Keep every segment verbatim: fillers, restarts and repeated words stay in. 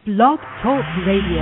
Blog Talk Radio.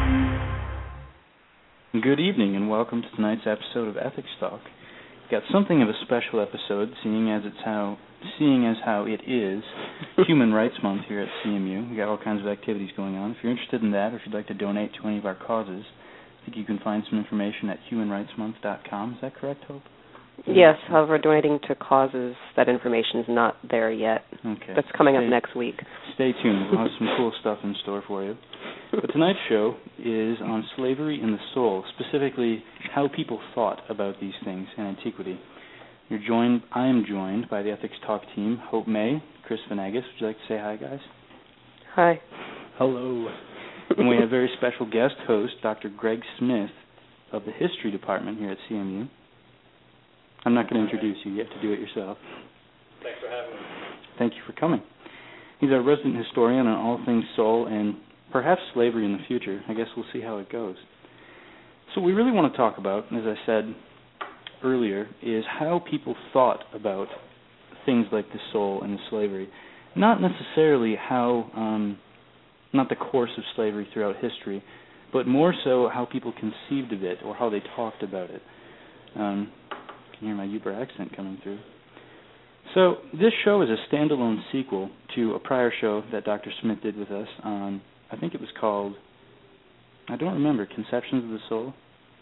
Good evening and welcome to tonight's episode of Ethics Talk. Got something of a special episode, seeing as it's how, seeing as how it is Human Rights Month here at C M U. We got all kinds of activities going on. If you're interested in that, or if you'd like to donate to any of our causes, I think you can find some information at human rights month dot com. Is that correct, Hope? Yes, however, donating to causes, that information is not there yet. Okay. That's coming stay, up next week. Stay tuned. We'll have some cool stuff in store for you. But tonight's show is on slavery and the soul, specifically how people thought about these things in antiquity. You're joined. I am joined by the Ethics Talk team, Hope May, Chris Vanagas. Would you like to say hi, guys? Hi. Hello. And we have a very special guest host, Doctor Greg Smith of the History Department here at C M U. I'm not going to introduce you. You have to do it yourself. Thanks for having me. Thank you for coming. He's our resident historian on all things soul and perhaps slavery in the future. I guess we'll see how it goes. So what we really want to talk about, as I said earlier, is how people thought about things like the soul and the slavery. Not necessarily how, um, not the course of slavery throughout history, but more so how people conceived of it or how they talked about it. Um, I can hear my Uber accent coming through. So this show is a standalone sequel to a prior show that Doctor Smith did with us on, I think it was called, I don't remember, Conceptions of the Soul?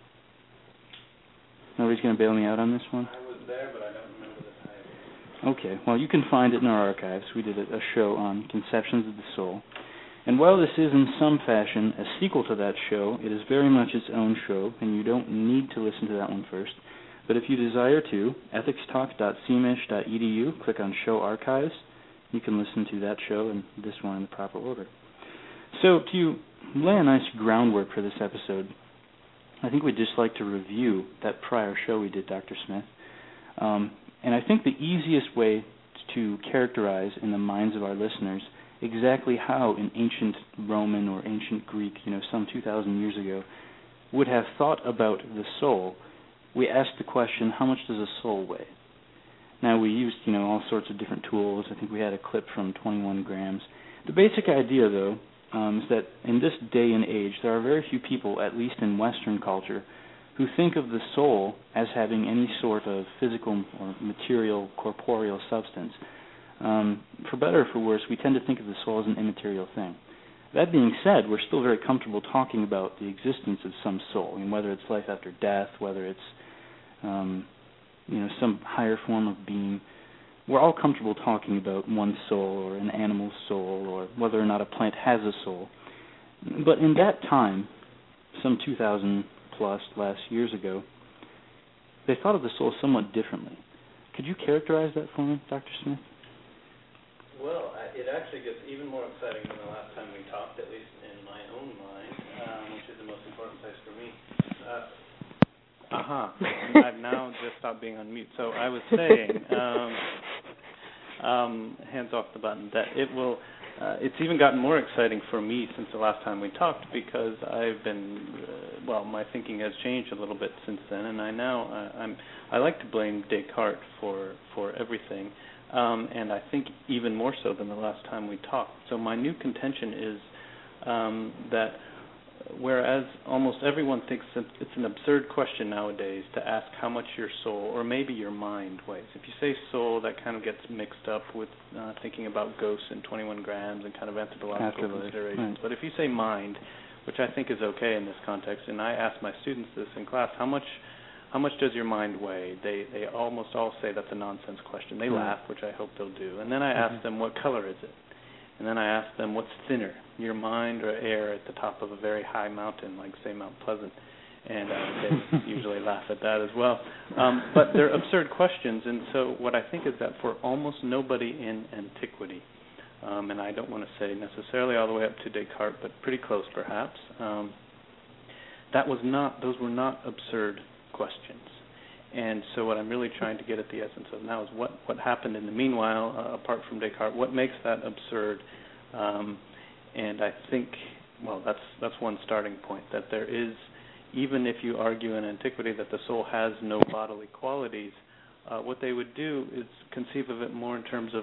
Nobody's going to bail me out on this one? I was there, but I don't remember the title. Okay, well, you can find it in our archives. We did a, a show on Conceptions of the Soul. And while this is in some fashion a sequel to that show, it is very much its own show, and you don't need to listen to that one first. But if you desire to, ethics talk dot c m i s h dot e d u, click on Show Archives. You can listen to that show and this one in the proper order. So to lay a nice groundwork for this episode, I think we'd just like to review that prior show we did, Doctor Smith. Um, and I think the easiest way to characterize in the minds of our listeners exactly how an ancient Roman or ancient Greek, you know, some two thousand years ago, would have thought about the soul, we asked the question, how much does a soul weigh? Now, we used, you know, all sorts of different tools. I think we had a clip from twenty-one grams. The basic idea, though, um, is that in this day and age, there are very few people, at least in Western culture, who think of the soul as having any sort of physical or material, corporeal substance. Um, for better or for worse, we tend to think of the soul as an immaterial thing. That being said, we're still very comfortable talking about the existence of some soul, and whether it's life after death, whether it's um, you know, some higher form of being. We're all comfortable talking about one soul or an animal's soul or whether or not a plant has a soul. But in that time, some two thousand plus last years ago, they thought of the soul somewhat differently. Could you characterize that for me, Doctor Smith? Well, it actually gets even more exciting than the last time we talked, at least in my own mind, um, which is the most important place for me. Uh, uh-huh. I've now just stopped being on mute. So I was saying, um, um, hands off the button, that it will, uh, it's even gotten more exciting for me since the last time we talked because I've been, uh, well, my thinking has changed a little bit since then, and I now, uh, I'm, I like to blame Descartes for, for everything. Um, and I think even more so than the last time we talked. So my new contention is um, that whereas almost everyone thinks that it's an absurd question nowadays to ask how much your soul or maybe your mind weighs. If you say soul, that kind of gets mixed up with uh, thinking about ghosts and twenty-one grams and kind of anthropological Afterlife. considerations. Right. But if you say mind, which I think is okay in this context, and I ask my students this in class, how much How much does your mind weigh? They they almost all say that's a nonsense question. They mm-hmm. laugh, which I hope they'll do. And then I ask mm-hmm. them, what color is it? And then I ask them, what's thinner, your mind or air at the top of a very high mountain, like, say, Mount Pleasant? And uh, they usually laugh at that as well. Um, but they're absurd questions. And so what I think is that for almost nobody in antiquity, um, and I don't want to say necessarily all the way up to Descartes, but pretty close perhaps, um, that was not; those were not absurd questions. And so what I'm really trying to get at the essence of now is what, what happened in the meanwhile, uh, apart from Descartes, what makes that absurd? Um, and I think, well, that's that's one starting point, that there is, even if you argue in antiquity that the soul has no bodily qualities, uh, what they would do is conceive of it more in terms of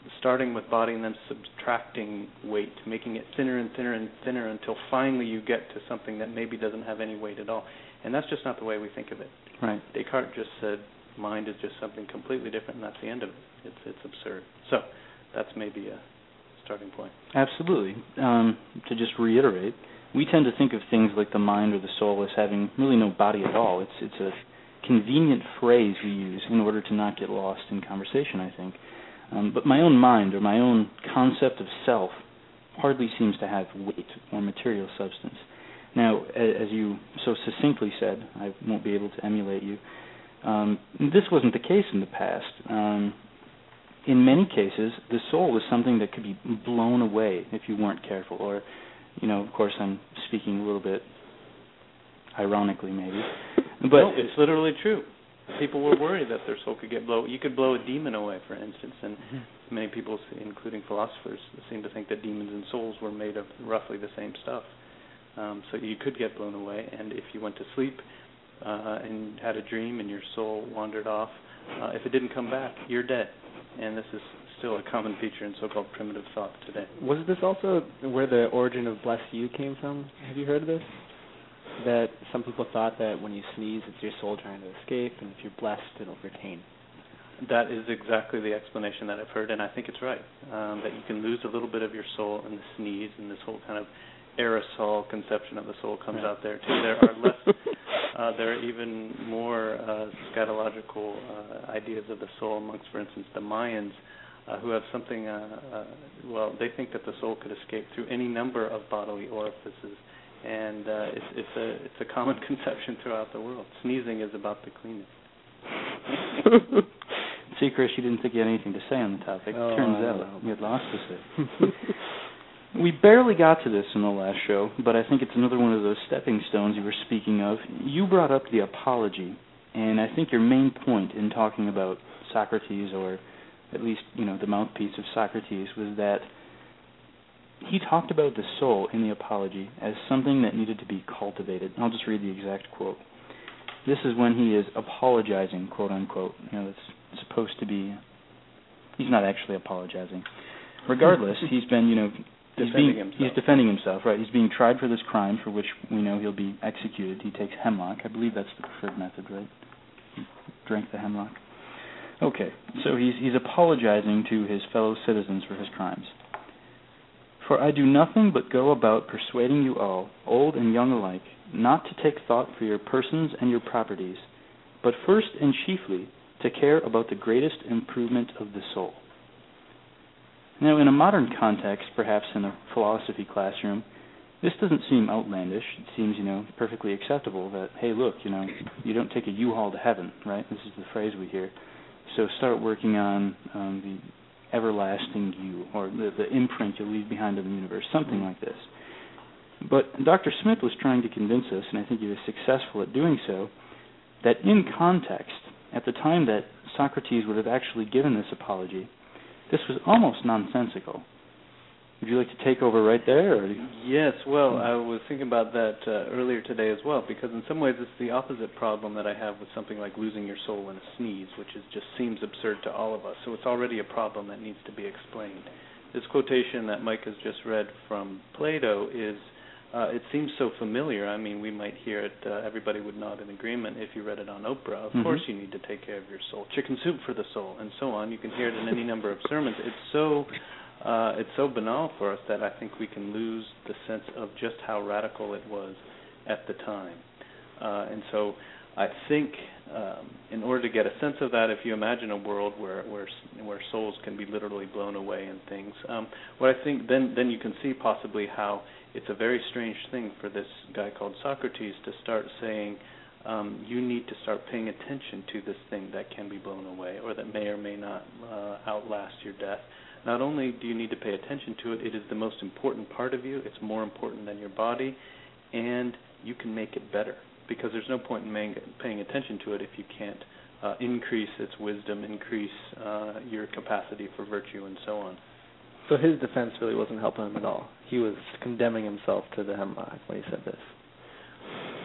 starting with body and then subtracting weight, making it thinner and thinner and thinner until finally you get to something that maybe doesn't have any weight at all. And that's just not the way we think of it. Right. Descartes just said mind is just something completely different, and that's the end of it. It's it's absurd. So that's maybe a starting point. Absolutely. Um, to just reiterate, we tend to think of things like the mind or the soul as having really no body at all. It's it's a convenient phrase we use in order to not get lost in conversation, I think. Um, but my own mind or my own concept of self hardly seems to have weight or material substance. Now, as you so succinctly said, I won't be able to emulate you. Um, this wasn't the case in the past. Um, in many cases, the soul was something that could be blown away if you weren't careful. Or, you know, of course, I'm speaking a little bit ironically, maybe. But no, it's literally true. People were worried that their soul could get blown. You could blow a demon away, for instance, and mm-hmm. many people, including philosophers, seem to think that demons and souls were made of roughly the same stuff. Um, so you could get blown away, and if you went to sleep uh, and had a dream and your soul wandered off, uh, if it didn't come back, you're dead. And this is still a common feature in so-called primitive thought today. Was this also where the origin of bless you came from? Have you heard of this? That some people thought that when you sneeze, it's your soul trying to escape, and if you're blessed, it'll retain. That is exactly the explanation that I've heard, and I think it's right, um, that you can lose a little bit of your soul in the sneeze, and this whole kind of aerosol conception of the soul comes right. out there, too. There are less, uh, there are even more uh, scatological uh, ideas of the soul amongst, for instance, the Mayans, uh, who have something, uh, uh, well, they think that the soul could escape through any number of bodily orifices. And uh, it's, it's a it's a common conception throughout the world. Sneezing is about the cleanest. See, Chris, you didn't think you had anything to say on the topic. Oh, Turns I out know. you had lots to say. We barely got to this in the last show, but I think it's another one of those stepping stones you were speaking of. You brought up the apology, and I think your main point in talking about Socrates, or at least, you know, the mouthpiece of Socrates, was that he talked about the soul in the Apology as something that needed to be cultivated. I'll just read the exact quote. This is when he is apologizing, quote unquote. You know, it's supposed to be. He's not actually apologizing. Regardless, he's been, you know, he's defending being, himself. He's defending himself, right? He's being tried for this crime, for which we know he'll be executed. He takes hemlock. I believe that's the preferred method, right? He drank the hemlock. Okay, so he's he's apologizing to his fellow citizens for his crimes. For I do nothing but go about persuading you all, old and young alike, not to take thought for your persons and your properties, but first and chiefly to care about the greatest improvement of the soul. Now, in a modern context, perhaps in a philosophy classroom, this doesn't seem outlandish. It seems, you know, perfectly acceptable that, hey, look, you know, you don't take a U-Haul to heaven, right? This is the phrase we hear. So start working on um, the everlasting you, or the, the imprint you'll leave behind in the universe, something like this. But Doctor Smith was trying to convince us, and I think he was successful at doing so, that in context, at the time that Socrates would have actually given this apology, this was almost nonsensical. Would you like to take over right there? Or? Yes, well, I was thinking about that uh, earlier today as well, because in some ways it's the opposite problem that I have with something like losing your soul in a sneeze, which is just seems absurd to all of us. So it's already a problem that needs to be explained. This quotation that Mike has just read from Plato is, uh, it seems so familiar. I mean, we might hear it, uh, everybody would nod in agreement if you read it on Oprah. Of mm-hmm. course you need to take care of your soul. Chicken soup for the soul, and so on. You can hear it in any number of sermons. It's so... Uh, it's so banal for us that I think we can lose the sense of just how radical it was at the time. Uh, and so I think um, in order to get a sense of that, if you imagine a world where where, where souls can be literally blown away and things, um, what I think then, then you can see possibly how it's a very strange thing for this guy called Socrates to start saying, um, you need to start paying attention to this thing that can be blown away or that may or may not uh, outlast your death. Not only do you need to pay attention to it, it is the most important part of you. It's more important than your body, and you can make it better because there's no point in paying attention to it if you can't uh, increase its wisdom, increase uh, your capacity for virtue, and so on. So his defense really wasn't helping him at all. He was condemning himself to the hemlock when he said this.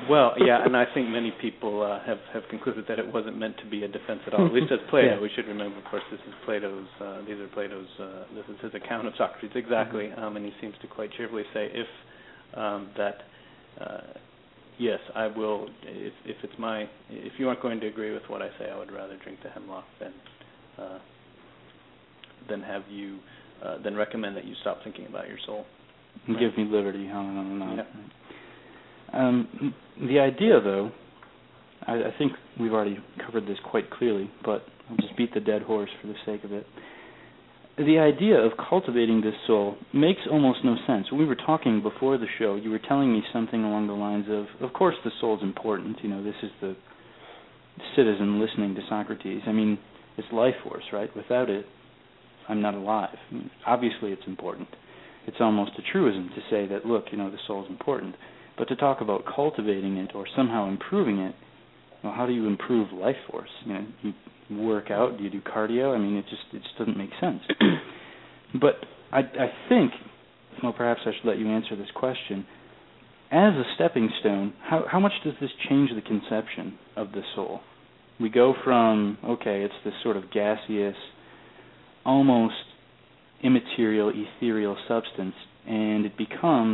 Well, yeah, and I think many people uh, have have concluded that it wasn't meant to be a defense at all. At least as Plato, yeah. We should remember, of course, this is Plato's. Uh, these are Plato's. Uh, this is his account of Socrates exactly, mm-hmm. um, and he seems to quite cheerfully say, if um, that, uh, yes, I will. If, if it's my, if you aren't going to agree with what I say, I would rather drink the hemlock than uh, than have you, uh, than recommend that you stop thinking about your soul. Right? Give me liberty. On and on and on. Yeah. Um, the idea, though, I, I think we've already covered this quite clearly, but I'll just beat the dead horse for the sake of it. The idea of cultivating this soul makes almost no sense. When we were talking before the show, you were telling me something along the lines of, of course the soul's important. You know, this is the citizen listening to Socrates. I mean, it's life force, right? Without it, I'm not alive. I mean, obviously it's important. It's almost a truism to say that, look, you know, the soul's important. But to talk about cultivating it or somehow improving it, well, how do you improve life force? You know, you work out, do you do cardio? I mean, it just it just doesn't make sense. But I, I think, well, perhaps I should let you answer this question. As a stepping stone, how how much does this change the conception of the soul? We go from, okay, it's this sort of gaseous, almost immaterial, ethereal substance, and it becomes,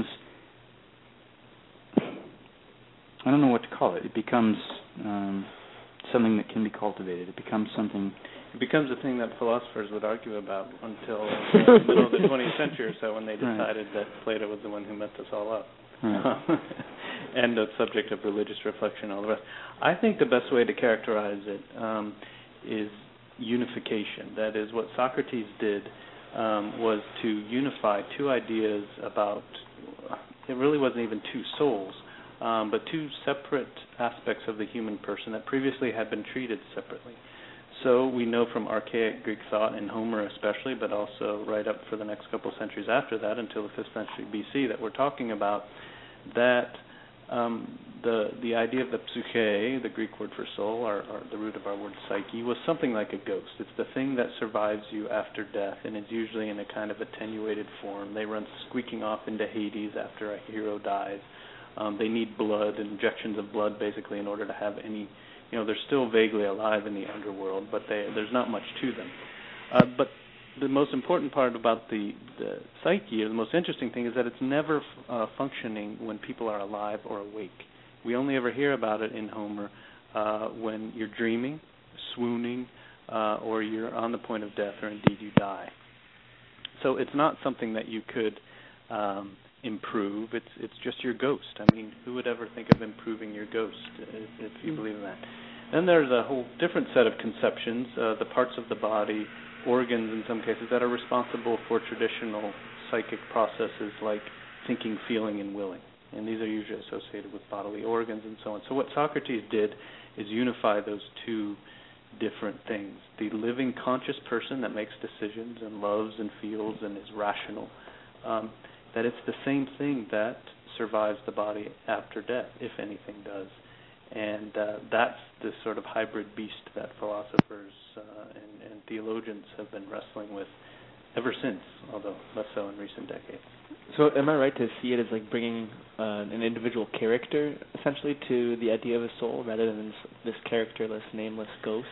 I don't know what to call it. It becomes um, something that can be cultivated. It becomes something. It becomes a thing that philosophers would argue about until the middle of the twentieth century or so, when they decided right. that Plato was the one who met this all up. Right. And the subject of religious reflection and all the rest. I think the best way to characterize it um, is unification. That is, what Socrates did um, was to unify two ideas about, it really wasn't even two souls, Um, but two separate aspects of the human person that previously had been treated separately. So we know from archaic Greek thought, in Homer especially, but also right up for the next couple of centuries after that, until the fifth century B C, that we're talking about, that um, the the idea of the psyche, the Greek word for soul, or, or the root of our word psyche, was something like a ghost. It's the thing that survives you after death, and is usually in a kind of attenuated form. They run squeaking off into Hades after a hero dies. Um, they need blood, injections of blood, basically, in order to have any, you know, they're still vaguely alive in the underworld, but they, there's not much to them. Uh, but the most important part about the, the psyche, or the most interesting thing, is that it's never uh, functioning when people are alive or awake. We only ever hear about it in Homer uh, when you're dreaming, swooning, uh, or you're on the point of death, or indeed you die. So it's not something that you could Um, improve. It's it's just your ghost. I mean, who would ever think of improving your ghost, if, if you believe in that? Then there's a whole different set of conceptions, uh, the parts of the body, organs in some cases, that are responsible for traditional psychic processes like thinking, feeling, and willing. And these are usually associated with bodily organs and so on. So what Socrates did is unify those two different things. The living conscious person that makes decisions and loves and feels and is rational, um, that it's the same thing that survives the body after death, if anything does. And uh, that's this sort of hybrid beast that philosophers uh, and, and theologians have been wrestling with ever since, although less so in recent decades. So am I right to see it as like bringing uh, an individual character, essentially, to the idea of a soul, rather than this, this characterless, nameless ghost?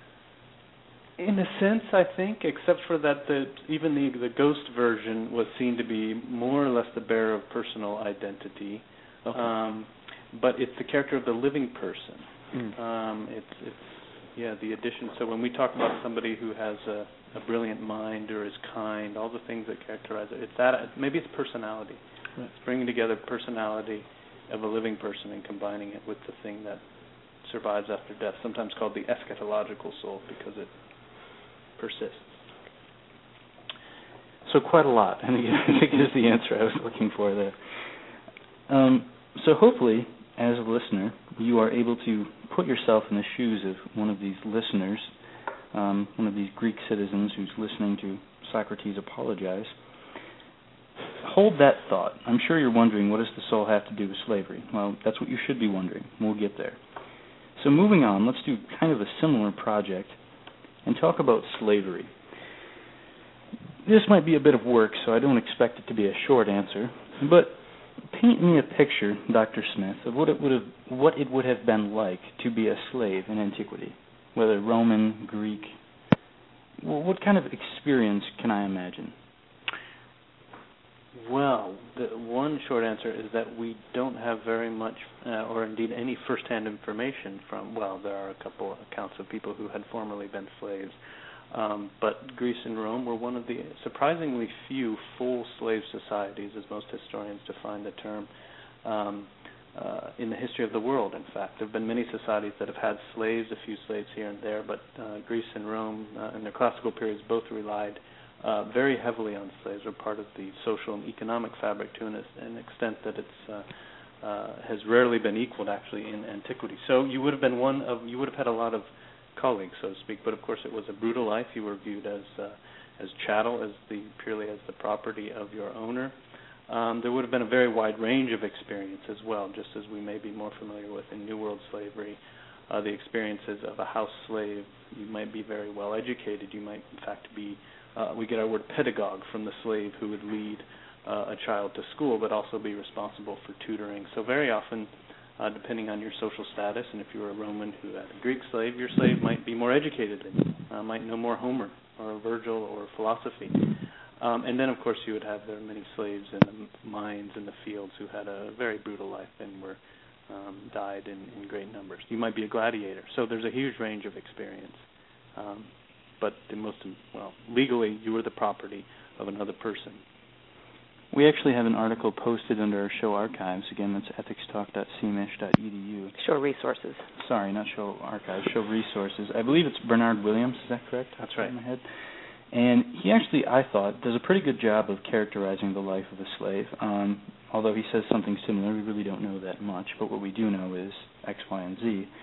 In a sense, I think, except for that the even the the ghost version was seen to be more or less the bearer of personal identity. Okay. Um, but it's the character of the living person. Mm. Um, it's it's yeah the addition. So when we talk about somebody who has a, a brilliant mind or is kind, all the things that characterize it, it's that maybe it's personality. Right. It's bringing together personality of a living person and combining it with the thing that survives after death. Sometimes called the eschatological soul because it persists. So quite a lot, and I think is the answer I was looking for there. Um, so hopefully, as a listener, you are able to put yourself in the shoes of one of these listeners, um, one of these Greek citizens who's listening to Socrates apologize. Hold that thought. I'm sure you're wondering, what does the soul have to do with slavery? Well, that's what you should be wondering. We'll get there. So moving on, let's do kind of a similar project and talk about slavery. This might be a bit of work, so I don't expect it to be a short answer, but paint me a picture, Doctor Smith, of what it would have what it would have been like to be a slave in antiquity, whether Roman, Greek. Well, what kind of experience can I imagine? Well, the one short answer is that we don't have very much, uh, or indeed any first-hand information from, well, there are a couple accounts of people who had formerly been slaves, um, but Greece and Rome were one of the surprisingly few full slave societies, as most historians define the term, um, uh, in the history of the world, in fact. There have been many societies that have had slaves, a few slaves here and there, but uh, Greece and Rome, uh, in their classical periods, both relied Uh, very heavily on slaves, are part of the social and economic fabric to an, an extent that it's uh, uh, has rarely been equaled actually in antiquity. So you would have been one of you would have had a lot of colleagues, so to speak. But of course, it was a brutal life. You were viewed as uh, as chattel, as the purely as the property of your owner. Um, there would have been a very wide range of experience as well, just as we may be more familiar with in New World slavery. Uh, the experiences of a house slave. You might be very well educated. You might, in fact, be Uh, we get our word pedagogue from the slave who would lead uh, a child to school, but also be responsible for tutoring. So very often, uh, depending on your social status, and if you were a Roman who had a Greek slave, your slave might be more educated than you, uh, might know more Homer or Virgil or philosophy. Um, and then, of course, you would have there many slaves in the mines and the fields who had a very brutal life and were um, died in, in great numbers. You might be a gladiator. So there's a huge range of experience. Um, But the most, well, legally, you were the property of another person. We actually have an article posted under our show archives. Again, that's ethics talk dot c m s dot e d u. Show resources. Sorry, not show archives, show resources. I believe it's Bernard Williams, is that correct? That's right. In my head. And he actually, I thought, does a pretty good job of characterizing the life of a slave. Um, although he says something similar, we really don't know that much. But what we do know is X, Y, and Z.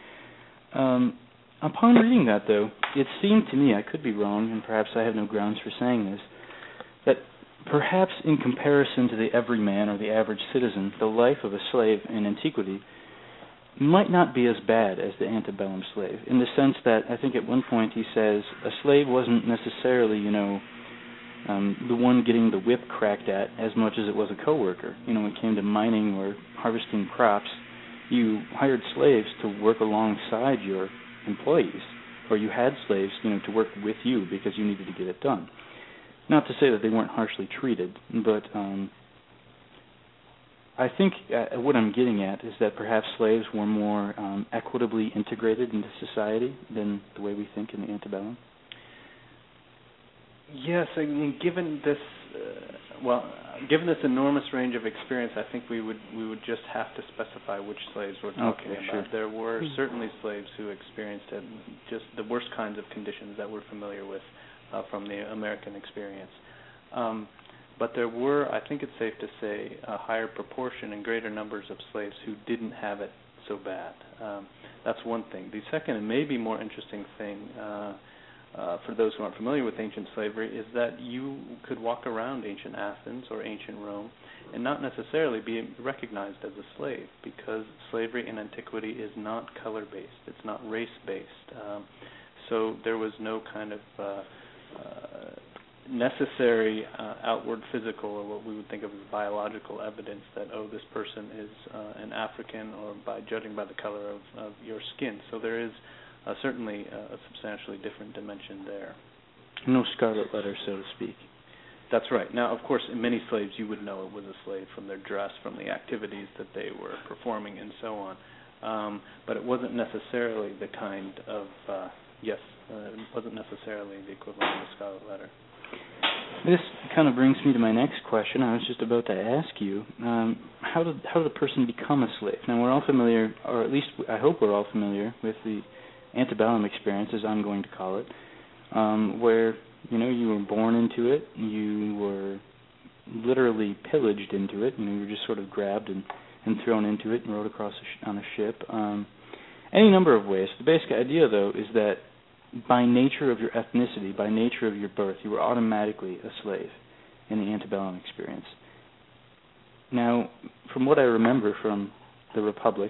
Um, Upon reading that, though, it seemed to me, I could be wrong, and perhaps I have no grounds for saying this, that perhaps in comparison to the everyman or the average citizen, the life of a slave in antiquity might not be as bad as the antebellum slave, in the sense that I think at one point he says a slave wasn't necessarily, you know, um, the one getting the whip cracked at as much as it was a coworker. You know, when it came to mining or harvesting crops, you hired slaves to work alongside your employees, or you had slaves, you know, to work with you because you needed to get it done. Not to say that they weren't harshly treated, but um, I think uh, what I'm getting at is that perhaps slaves were more um, equitably integrated into society than the way we think in the antebellum. Yes, I mean, given this, uh, well, given this enormous range of experience, I think we would we would just have to specify which slaves we're talking okay, about. Sure. There were certainly slaves who experienced it, just the worst kinds of conditions that we're familiar with uh, from the American experience. Um, but there were, I think it's safe to say, a higher proportion and greater numbers of slaves who didn't have it so bad. Um, that's one thing. The second and maybe more interesting thing, uh, Uh, for those who aren't familiar with ancient slavery, is that you could walk around ancient Athens or ancient Rome and not necessarily be recognized as a slave, because slavery in antiquity is not color-based, it's not race-based. Um, so there was no kind of uh, uh, necessary uh, outward physical, or what we would think of as biological evidence that, oh, this person is uh, an African, or by judging by the color of, of your skin. So there is Uh, certainly uh, a substantially different dimension there. No scarlet letter, so to speak. That's right. Now, of course, in many slaves you would know it was a slave from their dress, from the activities that they were performing, and so on. Um, but it wasn't necessarily the kind of, uh, yes, uh, it wasn't necessarily the equivalent of a scarlet letter. This kind of brings me to my next question. I was just about to ask you, um, how did how did a person become a slave? Now, we're all familiar, or at least I hope we're all familiar with the antebellum experience, as I'm going to call it, um, where, you know, you were born into it, you were literally pillaged into it, you know, you were just sort of grabbed and, and thrown into it and rode across a sh- on a ship. Um, any number of ways. The basic idea, though, is that by nature of your ethnicity, by nature of your birth, you were automatically a slave in the antebellum experience. Now, from what I remember from the Republic,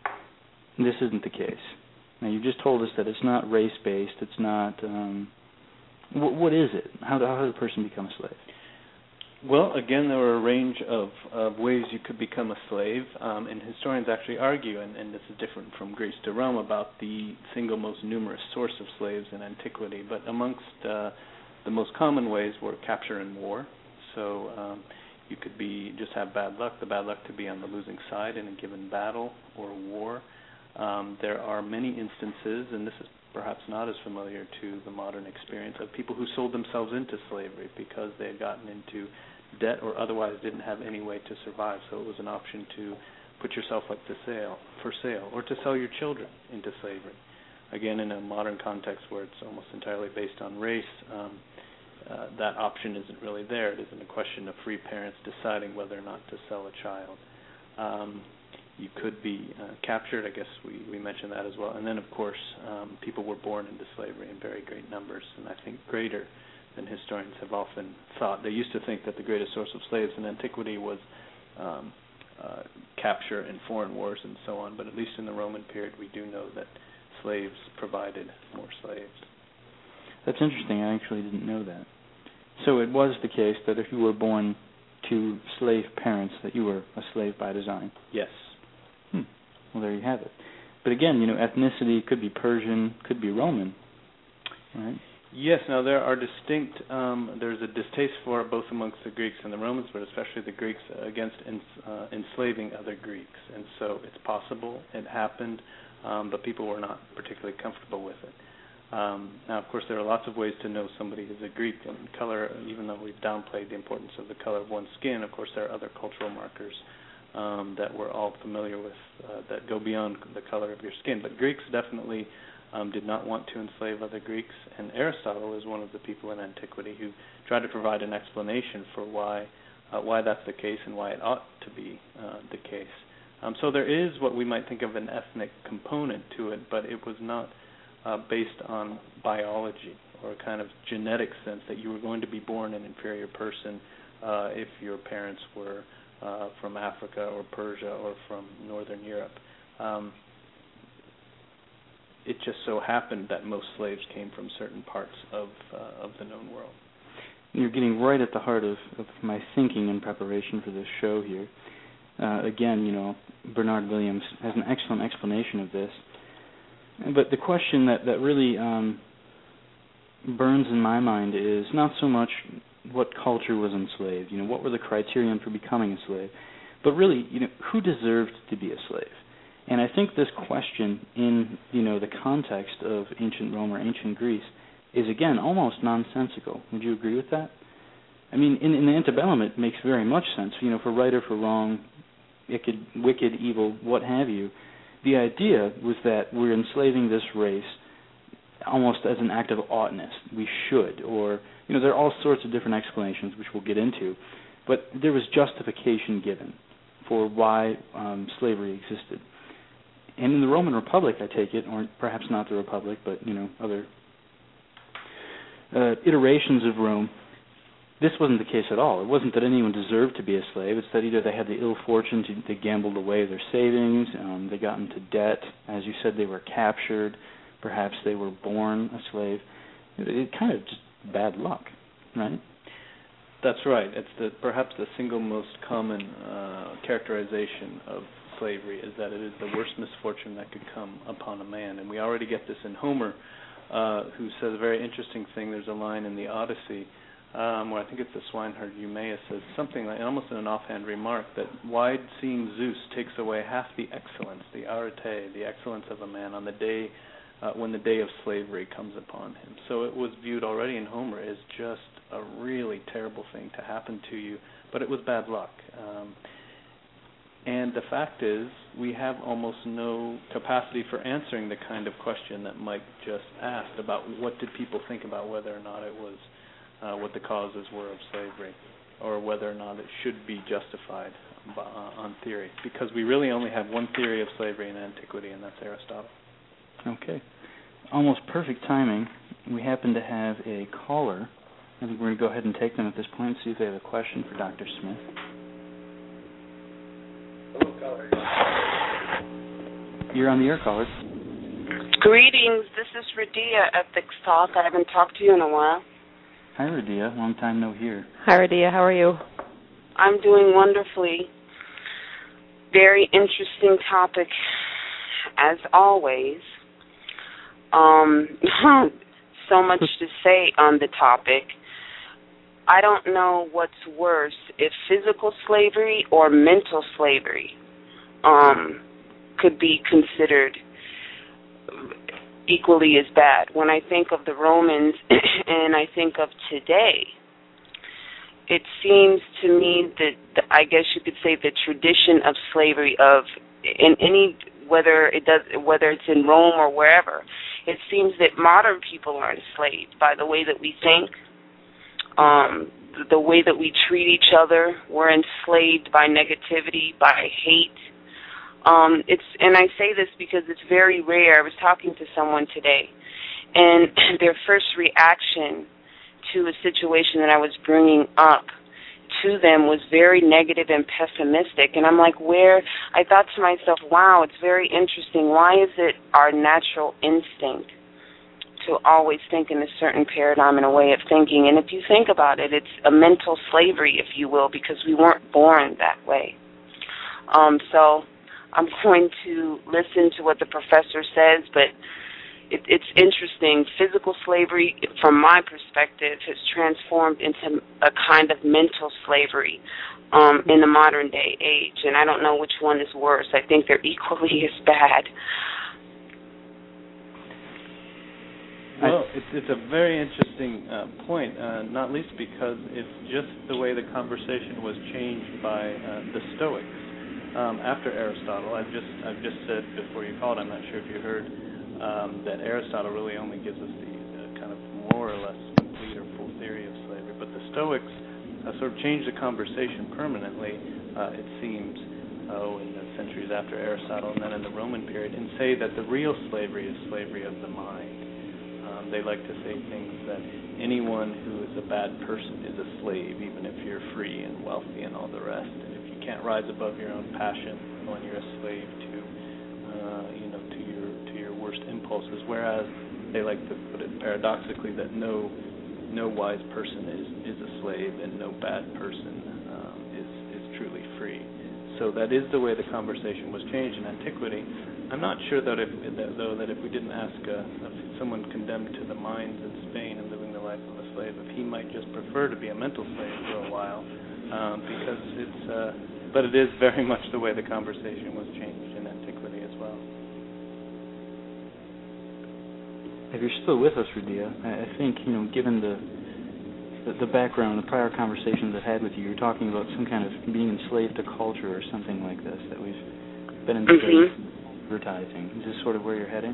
this isn't the case. Now, you just told us that it's not race-based, it's not... Um, wh- what is it? How, how does a person become a slave? Well, again, there were a range of, of ways you could become a slave, um, and historians actually argue, and, and this is different from Greece to Rome, about the single most numerous source of slaves in antiquity. But amongst uh, the most common ways were capture and war. So um, you could be just have bad luck. The bad luck to be on the losing side in a given battle or war. Um, there are many instances, and this is perhaps not as familiar to the modern experience, of people who sold themselves into slavery because they had gotten into debt or otherwise didn't have any way to survive. So it was an option to put yourself up to sale, for sale, or to sell your children into slavery. Again, in a modern context where it's almost entirely based on race, um, uh, that option isn't really there. It isn't a question of free parents deciding whether or not to sell a child. Um, you could be uh, captured. I guess we, we mentioned that as well. And then, of course, um, people were born into slavery in very great numbers, and I think greater than historians have often thought. They used to think that the greatest source of slaves in antiquity was um, uh, capture in foreign wars and so on, but at least in the Roman period we do know that slaves provided more slaves. That's interesting. I actually didn't know that. So it was the case that if you were born to slave parents that you were a slave by design? Yes. Hmm. Well, there you have it. But again, you know, ethnicity could be Persian, could be Roman, right? Yes. Now, there are distinct, um, there's a distaste for it both amongst the Greeks and the Romans, but especially the Greeks against ens- uh, enslaving other Greeks. And so it's possible, it happened, um, but people were not particularly comfortable with it. Um, now, of course, there are lots of ways to know somebody is a Greek. And color, even though we've downplayed the importance of the color of one's skin, of course, there are other cultural markers um, that we're all familiar with uh, that go beyond the color of your skin. But Greeks definitely um, did not want to enslave other Greeks, and Aristotle is one of the people in antiquity who tried to provide an explanation for why uh, why that's the case and why it ought to be uh, the case. Um, so there is what we might think of an ethnic component to it, but it was not Uh, based on biology or a kind of genetic sense that you were going to be born an inferior person uh, if your parents were uh, from Africa or Persia or from Northern Europe. Um, it just so happened that most slaves came from certain parts of uh, of the known world. You're getting right at the heart of, of my thinking in preparation for this show here. Uh, again, you know, Bernard Williams has an excellent explanation of this. But the question that, that really um, burns in my mind is not so much what culture was enslaved, you know, what were the criterion for becoming a slave, but really, you know, who deserved to be a slave? And I think this question in, you know, the context of ancient Rome or ancient Greece is, again, almost nonsensical. Would you agree with that? I mean, in, in the antebellum it makes very much sense, you know, for right or for wrong, wicked, wicked, evil, what have you. The idea was that we're enslaving this race almost as an act of oughtness. We should, or, you know, there are all sorts of different explanations, which we'll get into, but there was justification given for why um, slavery existed. And in the Roman Republic, I take it, or perhaps not the Republic, but, you know, other uh, iterations of Rome, this wasn't the case at all. It wasn't that anyone deserved to be a slave. It's that either they had the ill fortune to they gambled away their savings, um, they got into debt. As you said, they were captured. Perhaps they were born a slave. It, it kind of just bad luck, right? That's right. It's the perhaps the single most common uh, characterization of slavery is that it is the worst misfortune that could come upon a man. And we already get this in Homer, uh, who says a very interesting thing. There's a line in the Odyssey Um, where I think it's the swineherd Eumaeus says something like, almost in an offhand remark, that wide-seeing Zeus takes away half the excellence, the arete, the excellence of a man on the day uh, when the day of slavery comes upon him. So it was viewed already in Homer as just a really terrible thing to happen to you, but it was bad luck. Um, and the fact is, we have almost no capacity for answering the kind of question that Mike just asked about what did people think about whether or not it was Uh, what the causes were of slavery, or whether or not it should be justified uh, on theory, because we really only have one theory of slavery in antiquity, and that's Aristotle. Okay. Almost perfect timing. We happen to have a caller. I think we're going to go ahead and take them at this point and see if they have a question for Doctor Smith. Hello, caller. You're on the air, caller. Greetings. This is Radia at Thick Talk. I haven't talked to you in a while. Hi, Radia. Long time no hear. Hi, Radia. How are you? I'm doing wonderfully. Very interesting topic, as always. Um, so much to say on the topic. I don't know what's worse, if physical slavery or mental slavery um, could be considered equally as bad. When I think of the Romans and I think of today, it seems to me that the, I guess you could say the tradition of slavery of in any whether it does whether it's in Rome or wherever, it seems that modern people are enslaved by the way that we think, um, the way that we treat each other. We're enslaved by negativity, by hate. Um, it's and I say this because it's very rare. I was talking to someone today, and their first reaction to a situation that I was bringing up to them was very negative and pessimistic. And I'm like, where? I thought to myself, wow, it's very interesting. Why is it our natural instinct to always think in a certain paradigm and a way of thinking? And if you think about it, it's a mental slavery, if you will, because we weren't born that way. Um, so I'm going to listen to what the professor says, but it, it's interesting. Physical slavery, from my perspective, has transformed into a kind of mental slavery um, in the modern day age, and I don't know which one is worse. I think they're equally as bad. Well, it's, it's a very interesting uh, point, uh, not least because it's just the way the conversation was changed by uh, the Stoics. Um, after Aristotle, I've just I've just said before you called, I'm not sure if you heard, um, that Aristotle really only gives us the uh, kind of more or less complete or full theory of slavery. But the Stoics uh, sort of changed the conversation permanently, uh, it seems, oh, in the centuries after Aristotle and then in the Roman period, and say that the real slavery is slavery of the mind. Um, they like to say things that anyone who is a bad person is a slave, even if you're free and wealthy and all the rest. And if you can't rise above your own passion, when you're a slave to, uh, you know, to your to your worst impulses. Whereas they like to put it paradoxically that no no wise person is, is a slave and no bad person um, is is truly free. So that is the way the conversation was changed in antiquity. I'm not sure that if, though, that if we didn't ask uh, someone condemned to the mines in Spain and living the life of a slave, if he might just prefer to be a mental slave for a while, um, because it's. Uh, but it is very much the way the conversation was changed in antiquity as well. If you're still with us, Radia, I think, you know, given the, the the background, the prior conversations I've had with you, you're talking about some kind of being enslaved to culture or something like this that we've been enslaved. Mm-hmm. Advertising. Is this sort of where you're heading?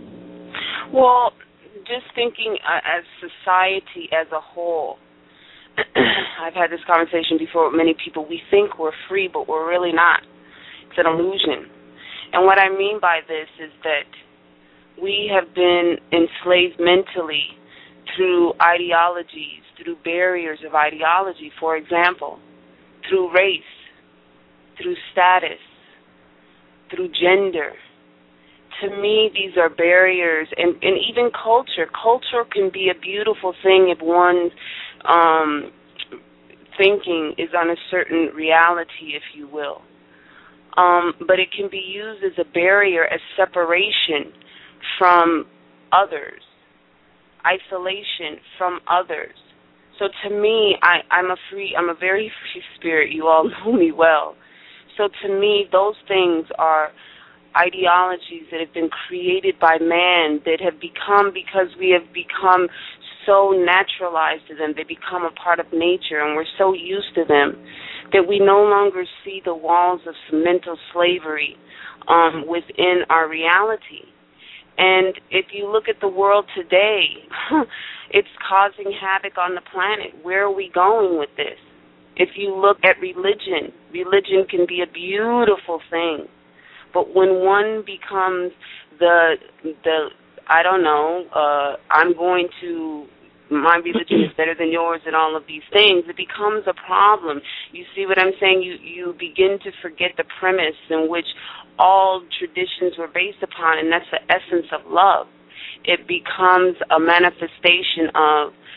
Well, just thinking uh, as society as a whole, I've had this conversation before with many people. We think we're free, but we're really not. It's an illusion. And what I mean by this is that we have been enslaved mentally through ideologies, through barriers of ideology, for example, through race, through status, through gender. To me, these are barriers, and, and even culture. Culture can be a beautiful thing if one's um, thinking is on a certain reality, if you will. Um, but it can be used as a barrier, as separation from others, isolation from others. So to me, I, I'm a free, I'm a very free spirit. You all know me well. So to me, those things are ideologies that have been created by man, that have become, because we have become so naturalized to them, they become a part of nature, and we're so used to them that we no longer see the walls of mental slavery um, within our reality. And if you look at the world today, it's causing havoc on the planet. Where are we going with this? If you look at religion, religion can be a beautiful thing. But when one becomes the, the I don't know, uh, I'm going to, my religion is better than yours and all of these things, it becomes a problem. You see what I'm saying? You, you begin to forget the premise in which all traditions were based upon, and that's the essence of love. It becomes a manifestation of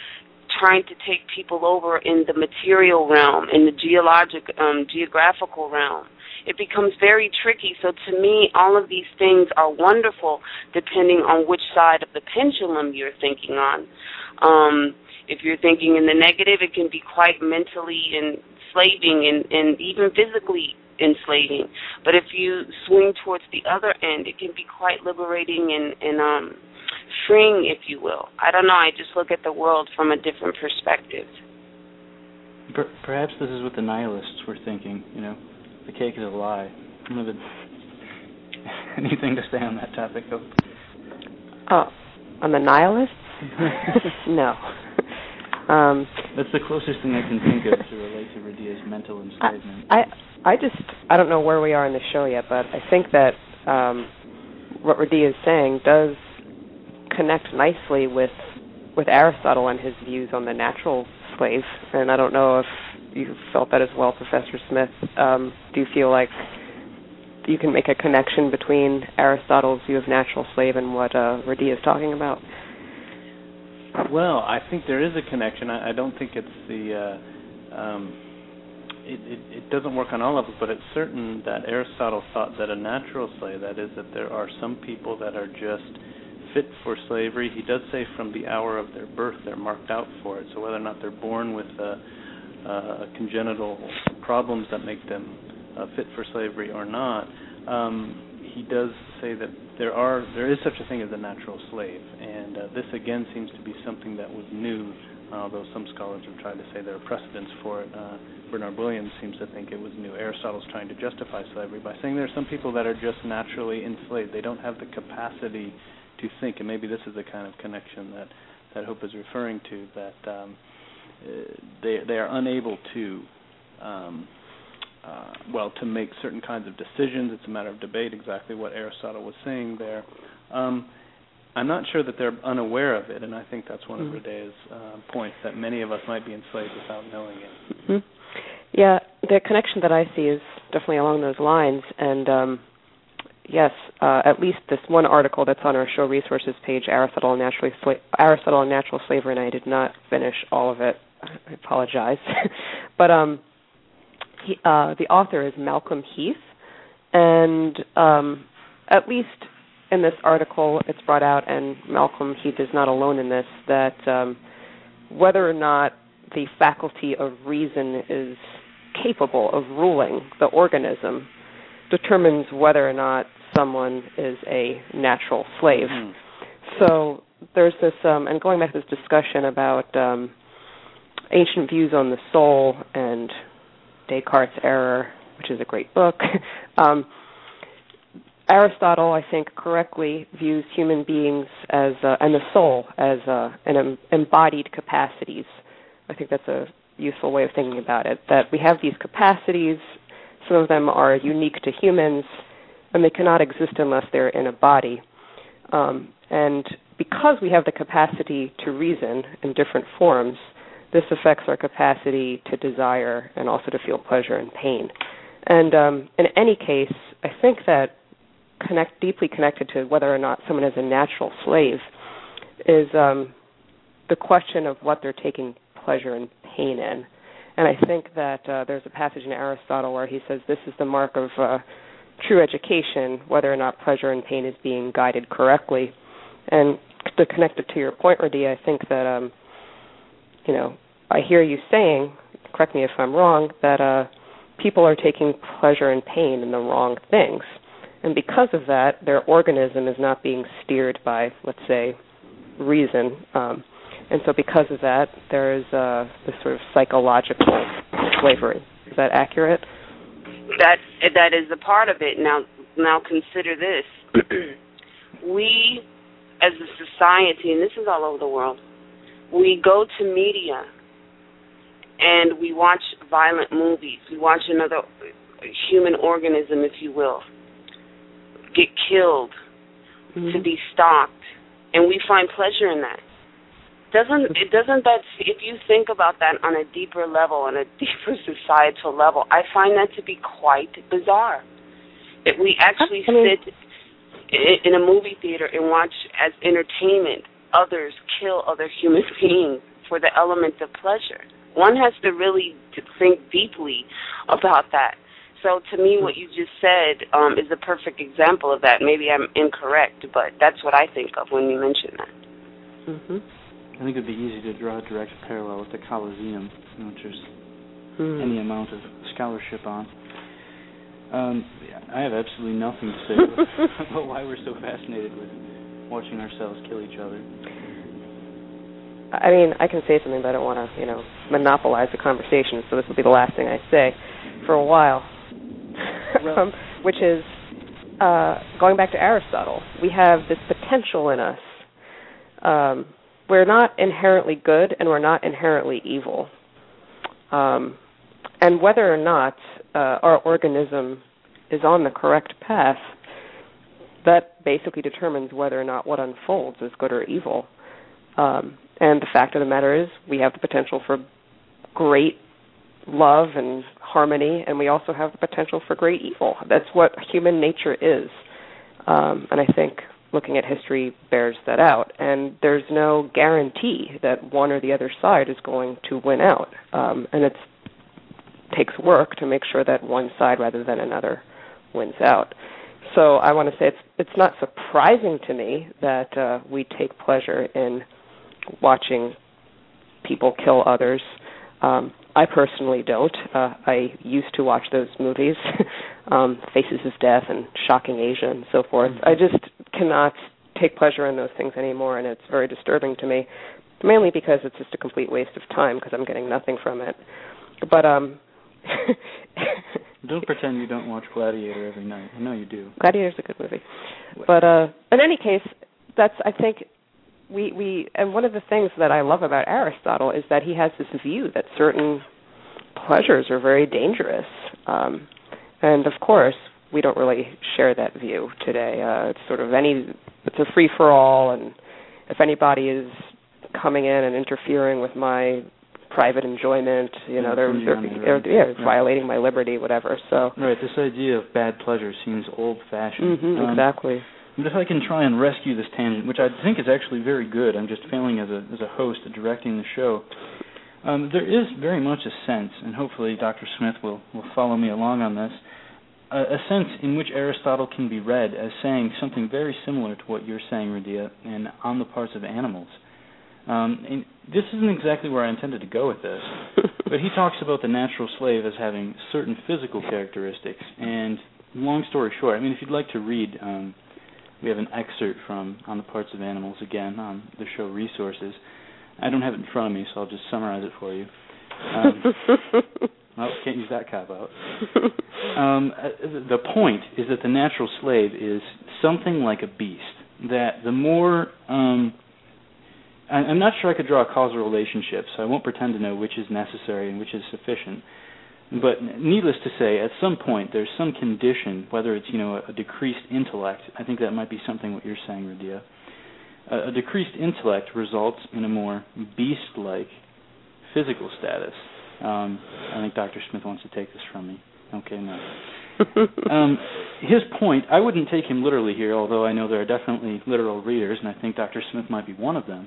trying to take people over in the material realm, in the geologic, um, geographical realm. It becomes very tricky. So to me, all of these things are wonderful depending on which side of the pendulum you're thinking on. Um, if you're thinking in the negative, it can be quite mentally enslaving and, and even physically enslaving. But if you swing towards the other end, it can be quite liberating and, and um, freeing, if you will. I don't know. I just look at the world from a different perspective. Per- perhaps this is what the nihilists were thinking, you know. The cake is a lie. Anything to say on that topic? Hope? Oh, on the nihilists? No. Um, That's the closest thing I can think of to relate to Radia's mental enslavement. I, I, I just, I don't know where we are in the show yet, but I think that um, what Radia is saying does connect nicely with with Aristotle and his views on the natural slave. And I don't know if you felt that as well, Professor Smith. Um, do you feel like you can make a connection between Aristotle's view of natural slave and what uh, Radia is talking about? Well, I think there is a connection. I, I don't think it's the. Uh, um, it, it, it doesn't work on all levels, but it's certain that Aristotle thought that a natural slave, that is, that there are some people that are just fit for slavery. He does say from the hour of their birth they're marked out for it. So whether or not they're born with uh, uh, congenital problems that make them uh, fit for slavery or not, um, he does say that there are there is such a thing as a natural slave, and uh, this again seems to be something that was new, although some scholars have tried to say there are precedents for it. Uh, Bernard Williams seems to think it was new. Aristotle's trying to justify slavery by saying there are some people that are just naturally enslaved. They don't have the capacity to think, and maybe this is the kind of connection that, that Hope is referring to, that um, they they are unable to um, Uh, well, to make certain kinds of decisions. It's a matter of debate exactly what Aristotle was saying there. Um, I'm not sure that they're unaware of it, and I think that's one mm-hmm. of Radea's uh, points, that many of us might be enslaved without knowing it. Mm-hmm. Yeah, the connection that I see is definitely along those lines, and um, yes, uh, at least this one article that's on our show resources page, Aristotle and, Naturally Sla- Aristotle and Natural Slavery, and I did not finish all of it. I apologize. but um He, uh, the author is Malcolm Heath, and um, at least in this article it's brought out, and Malcolm Heath is not alone in this, that um, whether or not the faculty of reason is capable of ruling the organism determines whether or not someone is a natural slave. Mm. So there's this, um, and going back to this discussion about um, ancient views on the soul and Descartes' Error, which is a great book. um, Aristotle, I think, correctly views human beings as uh, and the soul as uh, an em- embodied capacities. I think that's a useful way of thinking about it. That we have these capacities. Some of them are unique to humans, and they cannot exist unless they're in a body. Um, and because we have the capacity to reason in different forms, this affects our capacity to desire and also to feel pleasure and pain. And um, in any case, I think that connect deeply connected to whether or not someone is a natural slave is um, the question of what they're taking pleasure and pain in. And I think that uh, there's a passage in Aristotle where he says this is the mark of uh, true education, whether or not pleasure and pain is being guided correctly. And to connect it to your point, Radia, I think that um, you know, I hear you saying, correct me if I'm wrong, that uh, people are taking pleasure and pain in the wrong things. And because of that, their organism is not being steered by, let's say, reason. Um, and so because of that, there is uh, this sort of psychological slavery. Is that accurate? That, that is a part of it. Now, now consider this. We, as a society, and this is all over the world, we go to media and we watch violent movies. We watch another human organism, if you will, get killed, mm-hmm. to be stalked, and we find pleasure in that. Doesn't it doesn't that, if you think about that on a deeper level, on a deeper societal level, I find that to be quite bizarre. That we actually I mean, sit in a movie theater and watch as entertainment others kill other human beings for the element of pleasure. One has to really think deeply about that. So to me, what you just said um, is a perfect example of that. Maybe I'm incorrect, but that's what I think of when you mention that. Mm-hmm. I think it would be easy to draw a direct parallel with the Colosseum, which there's mm. any amount of scholarship on. Um, I have absolutely nothing to say about why we're so fascinated with watching ourselves kill each other. I mean, I can say something, but I don't want to, you know, monopolize the conversation, so this will be the last thing I say for a while, um, which is, uh, going back to Aristotle, we have this potential in us. Um, we're not inherently good, and we're not inherently evil. Um, and whether or not uh, our organism is on the correct path, that basically determines whether or not what unfolds is good or evil. Um, and the fact of the matter is we have the potential for great love and harmony, and we also have the potential for great evil. That's what human nature is. Um, and I think looking at history bears that out. And there's no guarantee that one or the other side is going to win out. Um, and it takes work to make sure that one side rather than another wins out. So I want to say it's it's not surprising to me that uh, we take pleasure in watching people kill others. Um, I personally don't. Uh, I used to watch those movies, um, Faces of Death and Shocking Asia and so forth. I just cannot take pleasure in those things anymore, and it's very disturbing to me, mainly because it's just a complete waste of time because I'm getting nothing from it. But um, don't pretend you don't watch Gladiator every night. I know you do. Gladiator's a good movie. But uh, in any case, that's, I think, we, we, and one of the things that I love about Aristotle is that he has this view that certain pleasures are very dangerous. Um, and of course, we don't really share that view today. Uh, it's sort of any, it's a free-for-all, and if anybody is coming in and interfering with my private enjoyment, you know, they're, they're, they're, they're yeah, right. violating my liberty, whatever. So right, this idea of bad pleasure seems old-fashioned. Mm-hmm, um, exactly. But if I can try and rescue this tangent, which I think is actually very good, I'm just failing as a as a host at directing the show. Um, there is very much a sense, and hopefully Doctor Smith will, will follow me along on this, a, a sense in which Aristotle can be read as saying something very similar to what you're saying, Radia, in On the Parts of Animals. Um, and this isn't exactly where I intended to go with this, but he talks about the natural slave as having certain physical characteristics. And long story short, I mean, if you'd like to read, um, we have an excerpt from On the Parts of Animals, again, on the show resources. I don't have it in front of me, so I'll just summarize it for you. Um, well, can't use that cop-out. Um, the point is that the natural slave is something like a beast, that the more... Um, I'm not sure I could draw a causal relationship, so I won't pretend to know which is necessary and which is sufficient. But needless to say, at some point there's some condition, whether it's, you know, a, a decreased intellect. I think that might be something what you're saying, Radia. A, a decreased intellect results in a more beast-like physical status. Um, I think Doctor Smith wants to take this from me. Okay, no. um, his point, I wouldn't take him literally here, although I know there are definitely literal readers, and I think Doctor Smith might be one of them.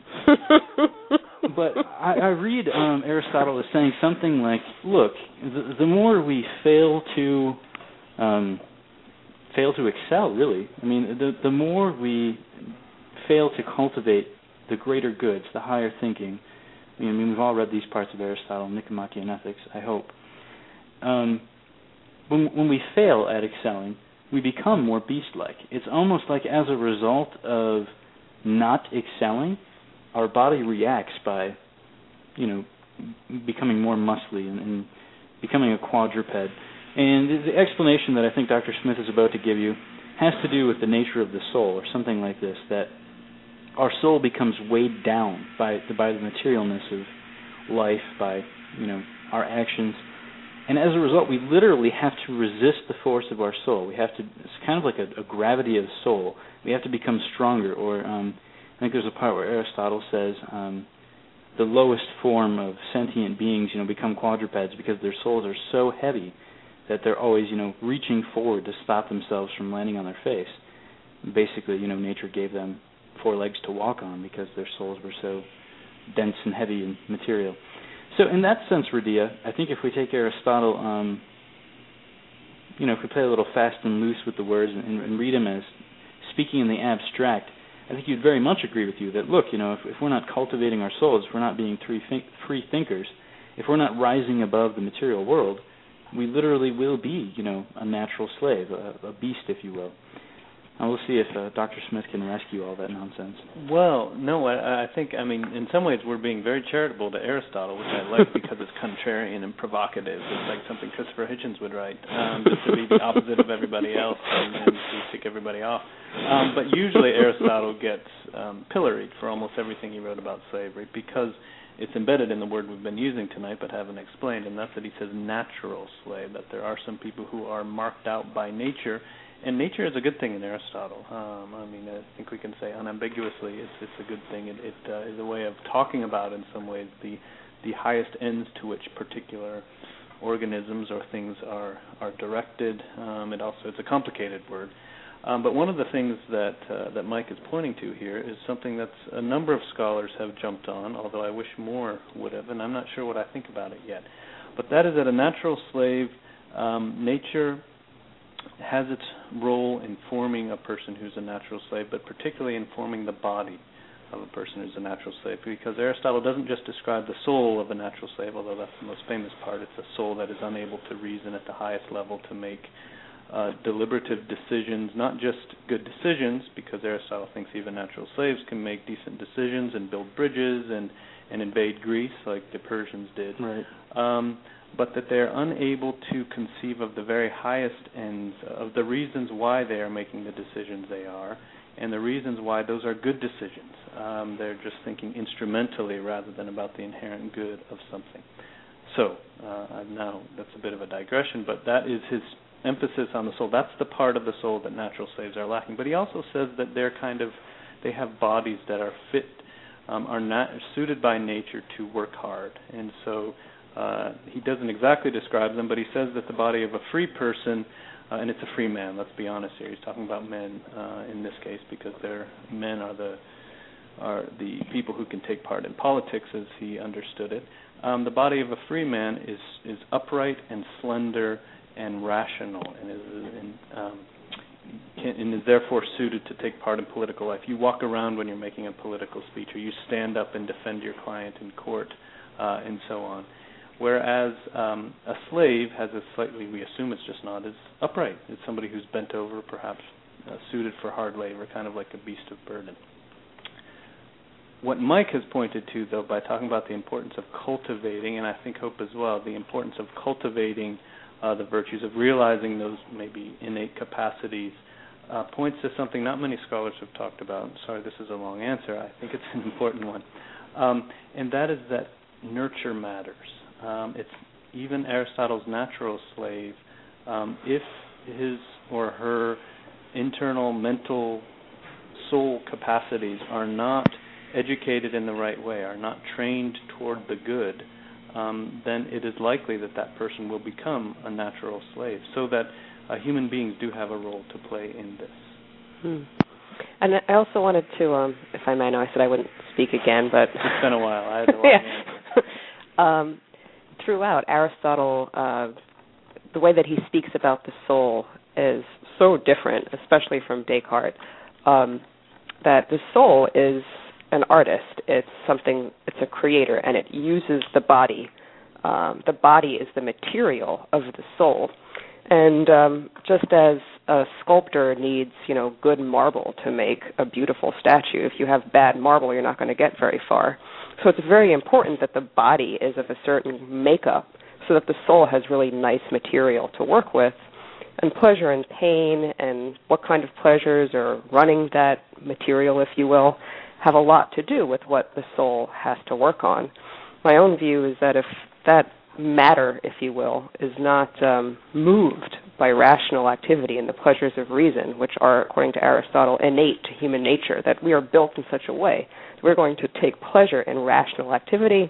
But I, I read um, Aristotle as saying something like, look, the, the more we fail to um, fail to excel, really, I mean, the, the more we fail to cultivate the greater goods, the higher thinking. I mean, I mean we've all read these parts of Aristotle, Nicomachean Ethics, I hope. Um, when, when we fail at excelling, we become more beast-like. It's almost like as a result of not excelling, our body reacts by, you know, becoming more muscly and, and becoming a quadruped. And the explanation that I think Doctor Smith is about to give you has to do with the nature of the soul, or something like this, that our soul becomes weighed down by the, by the materialness of life, by, you know, our actions. And as a result, we literally have to resist the force of our soul. We have to, it's kind of like a, a gravity of soul. We have to become stronger, or um, I think there's a part where Aristotle says um, the lowest form of sentient beings, you know, become quadrupeds because their souls are so heavy that they're always, you know, reaching forward to stop themselves from landing on their face. Basically, you know, nature gave them four legs to walk on because their souls were so dense and heavy and material. So in that sense, Radia, I think if we take Aristotle, um, you know, if we play a little fast and loose with the words and, and read him as speaking in the abstract, I think you'd very much agree with you that, look, you know, if, if we're not cultivating our souls, if we're not being free, think, free thinkers, if we're not rising above the material world, we literally will be, you know, a natural slave, a, a beast, if you will. And we'll see if uh, Doctor Smith can rescue all that nonsense. Well, no, I, I think, I mean, in some ways we're being very charitable to Aristotle, which I like because it's contrarian and provocative. It's like something Christopher Hitchens would write, um, just to be the opposite of everybody else and, and to tick everybody off. Um, but usually Aristotle gets um, pilloried for almost everything he wrote about slavery because it's embedded in the word we've been using tonight but haven't explained, and that's that he says natural slave, that there are some people who are marked out by nature. And nature is a good thing in Aristotle. Um, I mean, I think we can say unambiguously it's, it's a good thing. It, it uh, is a way of talking about, in some ways, the the highest ends to which particular organisms or things are are directed. Um, it also it's a complicated word. Um, but one of the things that uh, that Mike is pointing to here is something that a number of scholars have jumped on, although I wish more would have, and I'm not sure what I think about it yet. But that is that a natural slave, um, nature has its role in forming a person who's a natural slave, but particularly in forming the body of a person who's a natural slave, because Aristotle doesn't just describe the soul of a natural slave, although that's the most famous part. It's a soul that is unable to reason at the highest level, to make uh, deliberative decisions, not just good decisions, because Aristotle thinks even natural slaves can make decent decisions and build bridges and, and invade Greece like the Persians did. Right. Um, but that they're unable to conceive of the very highest ends, of the reasons why they are making the decisions they are, and the reasons why those are good decisions. Um, they're just thinking instrumentally rather than about the inherent good of something. So, uh, now that's a bit of a digression, but that is his emphasis on the soul. That's the part of the soul that natural slaves are lacking. But he also says that they're kind of, they have bodies that are fit, um, are not suited by nature to work hard, and so Uh, he doesn't exactly describe them, but he says that the body of a free person, uh, and it's a free man, let's be honest here, he's talking about men uh, in this case, because their men are the are the people who can take part in politics as he understood it. Um, the body of a free man is, is upright and slender and rational, and is, and, um, can, and is therefore suited to take part in political life. You walk around when you're making a political speech, or you stand up and defend your client in court, uh, and so on. Whereas um, a slave has a slightly, we assume it's just not, is upright. It's somebody who's bent over, perhaps uh, suited for hard labor, kind of like a beast of burden. What Mike has pointed to, though, by talking about the importance of cultivating, and I think Hope as well, the importance of cultivating uh, the virtues, of realizing those maybe innate capacities, uh, points to something not many scholars have talked about. Sorry, this is a long answer. I think it's an important one. Um, and that is that nurture matters. Um, it's even Aristotle's natural slave, um, if his or her internal mental soul capacities are not educated in the right way, are not trained toward the good, um, then it is likely that that person will become a natural slave, so that uh, human beings do have a role to play in this. Hmm. And I also wanted to, um, if I may, I know I said I wouldn't speak again, but... It's been a while. I had a long yeah. um, Throughout, Aristotle, uh, the way that he speaks about the soul is so different, especially from Descartes, um, that the soul is an artist. It's something, it's a creator, and it uses the body. Um, the body is the material of the soul. And um, just as a sculptor needs, you know, good marble to make a beautiful statue, if you have bad marble, you're not going to get very far. So it's very important that the body is of a certain makeup so that the soul has really nice material to work with. And pleasure and pain and what kind of pleasures are running that material, if you will, have a lot to do with what the soul has to work on. My own view is that if that matter, if you will, is not um, moved by rational activity and the pleasures of reason, which are, according to Aristotle, innate to human nature, that we are built in such a way that we're going to take pleasure in rational activity.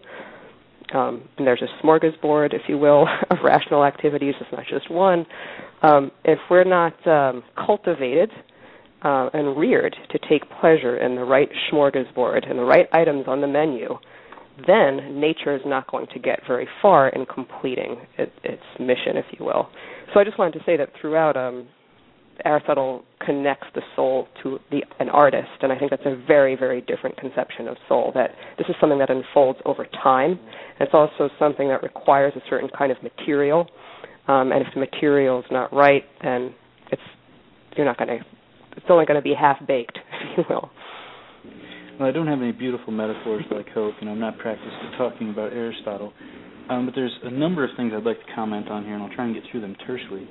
Um, and there's a smorgasbord, if you will, of rational activities. It's not just one. Um, if we're not um, cultivated uh, and reared to take pleasure in the right smorgasbord and the right items on the menu, then nature is not going to get very far in completing it, its mission, if you will. So I just wanted to say that throughout, um, Aristotle connects the soul to the, an artist, and I think that's a very, very different conception of soul, that this is something that unfolds over time. And it's also something that requires a certain kind of material, um, and if the material is not right, then it's you're not going to, it's only going to be half-baked, if you will. Well, I don't have any beautiful metaphors like Hope, and I'm not practiced at talking about Aristotle, um, but there's a number of things I'd like to comment on here, and I'll try and get through them tersely.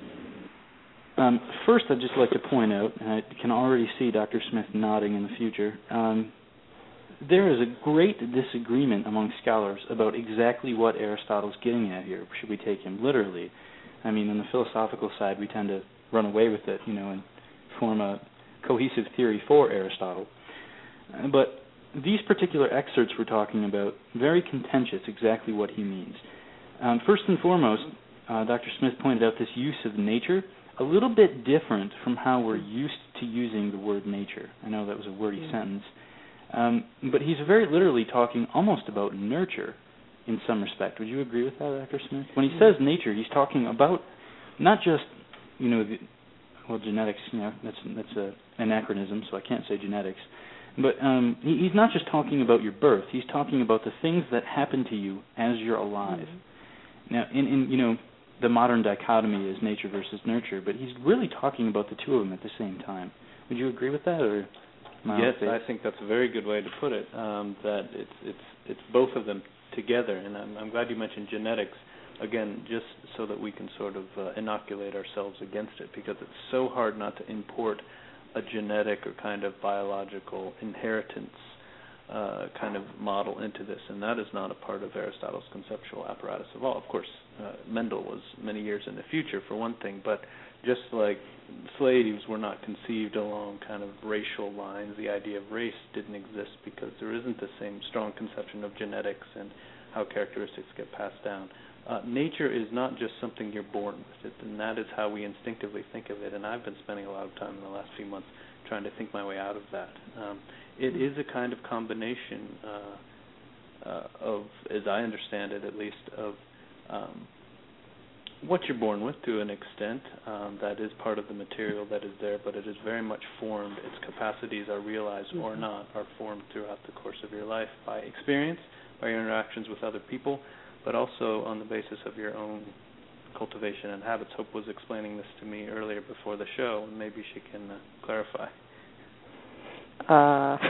Um, first, I'd just like to point out, and I can already see Doctor Smith nodding in the future, um, there is a great disagreement among scholars about exactly what Aristotle's getting at here. Should we take him literally? I mean, on the philosophical side, we tend to run away with it, you know, and form a cohesive theory for Aristotle. Uh, but these particular excerpts we're talking about, very contentious exactly what he means. Um, first and foremost, uh, Doctor Smith pointed out this use of nature, a little bit different from how we're used to using the word nature. I know that was a wordy mm-hmm. sentence. Um, but he's very literally talking almost about nurture in some respect. Would you agree with that, Doctor Smith? When he says nature, he's talking about not just, you know, the, well, genetics, you know, that's, that's a anachronism, so I can't say genetics. But um, he, he's not just talking about your birth. He's talking about the things that happen to you as you're alive. Mm-hmm. Now, in, in, you know, the modern dichotomy is nature versus nurture, but he's really talking about the two of them at the same time. Would you agree with that, or? Yes, I think that's a very good way to put it. Um, that it's it's it's both of them together, and I'm, I'm glad you mentioned genetics again, just so that we can sort of uh, inoculate ourselves against it, because it's so hard not to import a genetic or kind of biological inheritance uh, kind of model into this, and that is not a part of Aristotle's conceptual apparatus at all. Of course, uh, Mendel was many years in the future for one thing, but just like slaves were not conceived along kind of racial lines, the idea of race didn't exist because there isn't the same strong conception of genetics and how characteristics get passed down. Uh, nature is not just something you're born with, it, and that is how we instinctively think of it, and I've been spending a lot of time in the last few months trying to think my way out of that. Um, it is a kind of combination uh, uh, of, as I understand it at least, of um, what you're born with to an extent. Um, that is part of the material that is there, but it is very much formed. Its capacities are realized mm-hmm. or not, are formed throughout the course of your life by experience, by your interactions with other people, but also on the basis of your own cultivation and habits. Hope was explaining this to me earlier before the show, and maybe she can uh, clarify. Uh,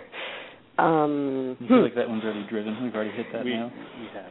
um, I feel like that one's already driven. We've already hit that we, now. We have.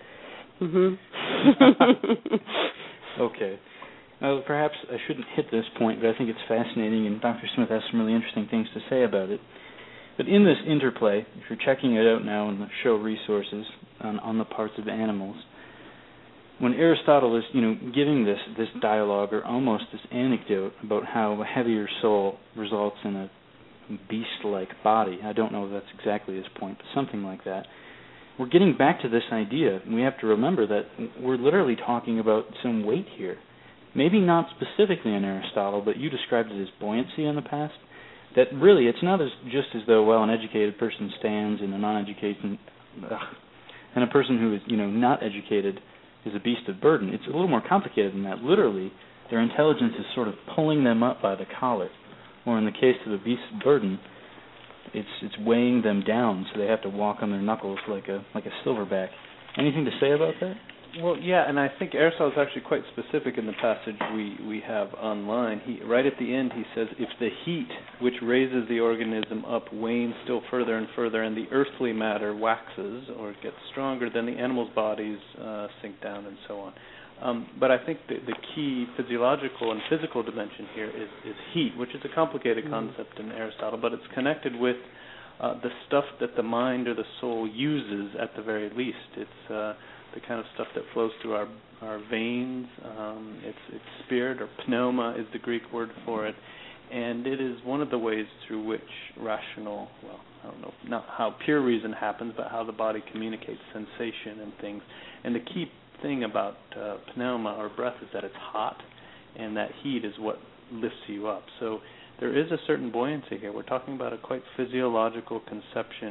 Mm-hmm. Okay. Well, perhaps I shouldn't hit this point, but I think it's fascinating, and Doctor Smith has some really interesting things to say about it. But in this interplay, if you're checking it out now in the show resources on, on the parts of animals, when Aristotle is, you know, giving this this dialogue or almost this anecdote about how a heavier soul results in a beast-like body, I don't know if that's exactly his point, but something like that, we're getting back to this idea, and we have to remember that we're literally talking about some weight here. Maybe not specifically in Aristotle, but you described it as buoyancy in the past. That really, it's not as just as though, well, an educated person stands and a non-educated, ugh, and a person who is, you know, not educated is a beast of burden. It's a little more complicated than that. Literally, their intelligence is sort of pulling them up by the collar, or in the case of a beast of burden, it's it's weighing them down, so they have to walk on their knuckles like a like a silverback. Anything to say about that? Well, yeah, and I think Aristotle is actually quite specific in the passage we, we have online. He, right at the end, he says, if the heat which raises the organism up wanes still further and further, and the earthly matter waxes or gets stronger, then the animal's bodies uh, sink down and so on. Um, but I think the, the key physiological and physical dimension here is, is heat, which is a complicated mm-hmm. concept in Aristotle, but it's connected with uh, the stuff that the mind or the soul uses at the very least. It's uh, the kind of stuff that flows through our our veins. Um, it's, it's spirit, or pneuma is the Greek word for it, and it is one of the ways through which rational, well, I don't know, not how pure reason happens, but how the body communicates sensation and things. And the key thing about uh, pneuma, or breath, is that it's hot, and that heat is what lifts you up. So there is a certain buoyancy here. We're talking about a quite physiological conception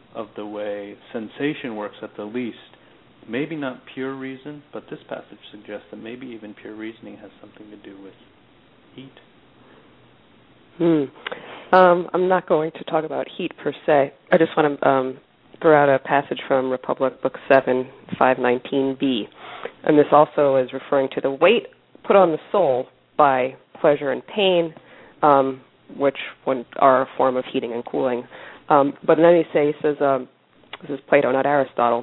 of the way sensation works at the least. Maybe not pure reason, but this passage suggests that maybe even pure reasoning has something to do with heat. Hmm. Um, I'm not going to talk about heat per se. I just want to um, throw out a passage from Republic Book seven, five nineteen b. And this also is referring to the weight put on the soul by pleasure and pain, um, which are a form of heating and cooling. Um, but then he, say, he says, um, this is Plato, not Aristotle,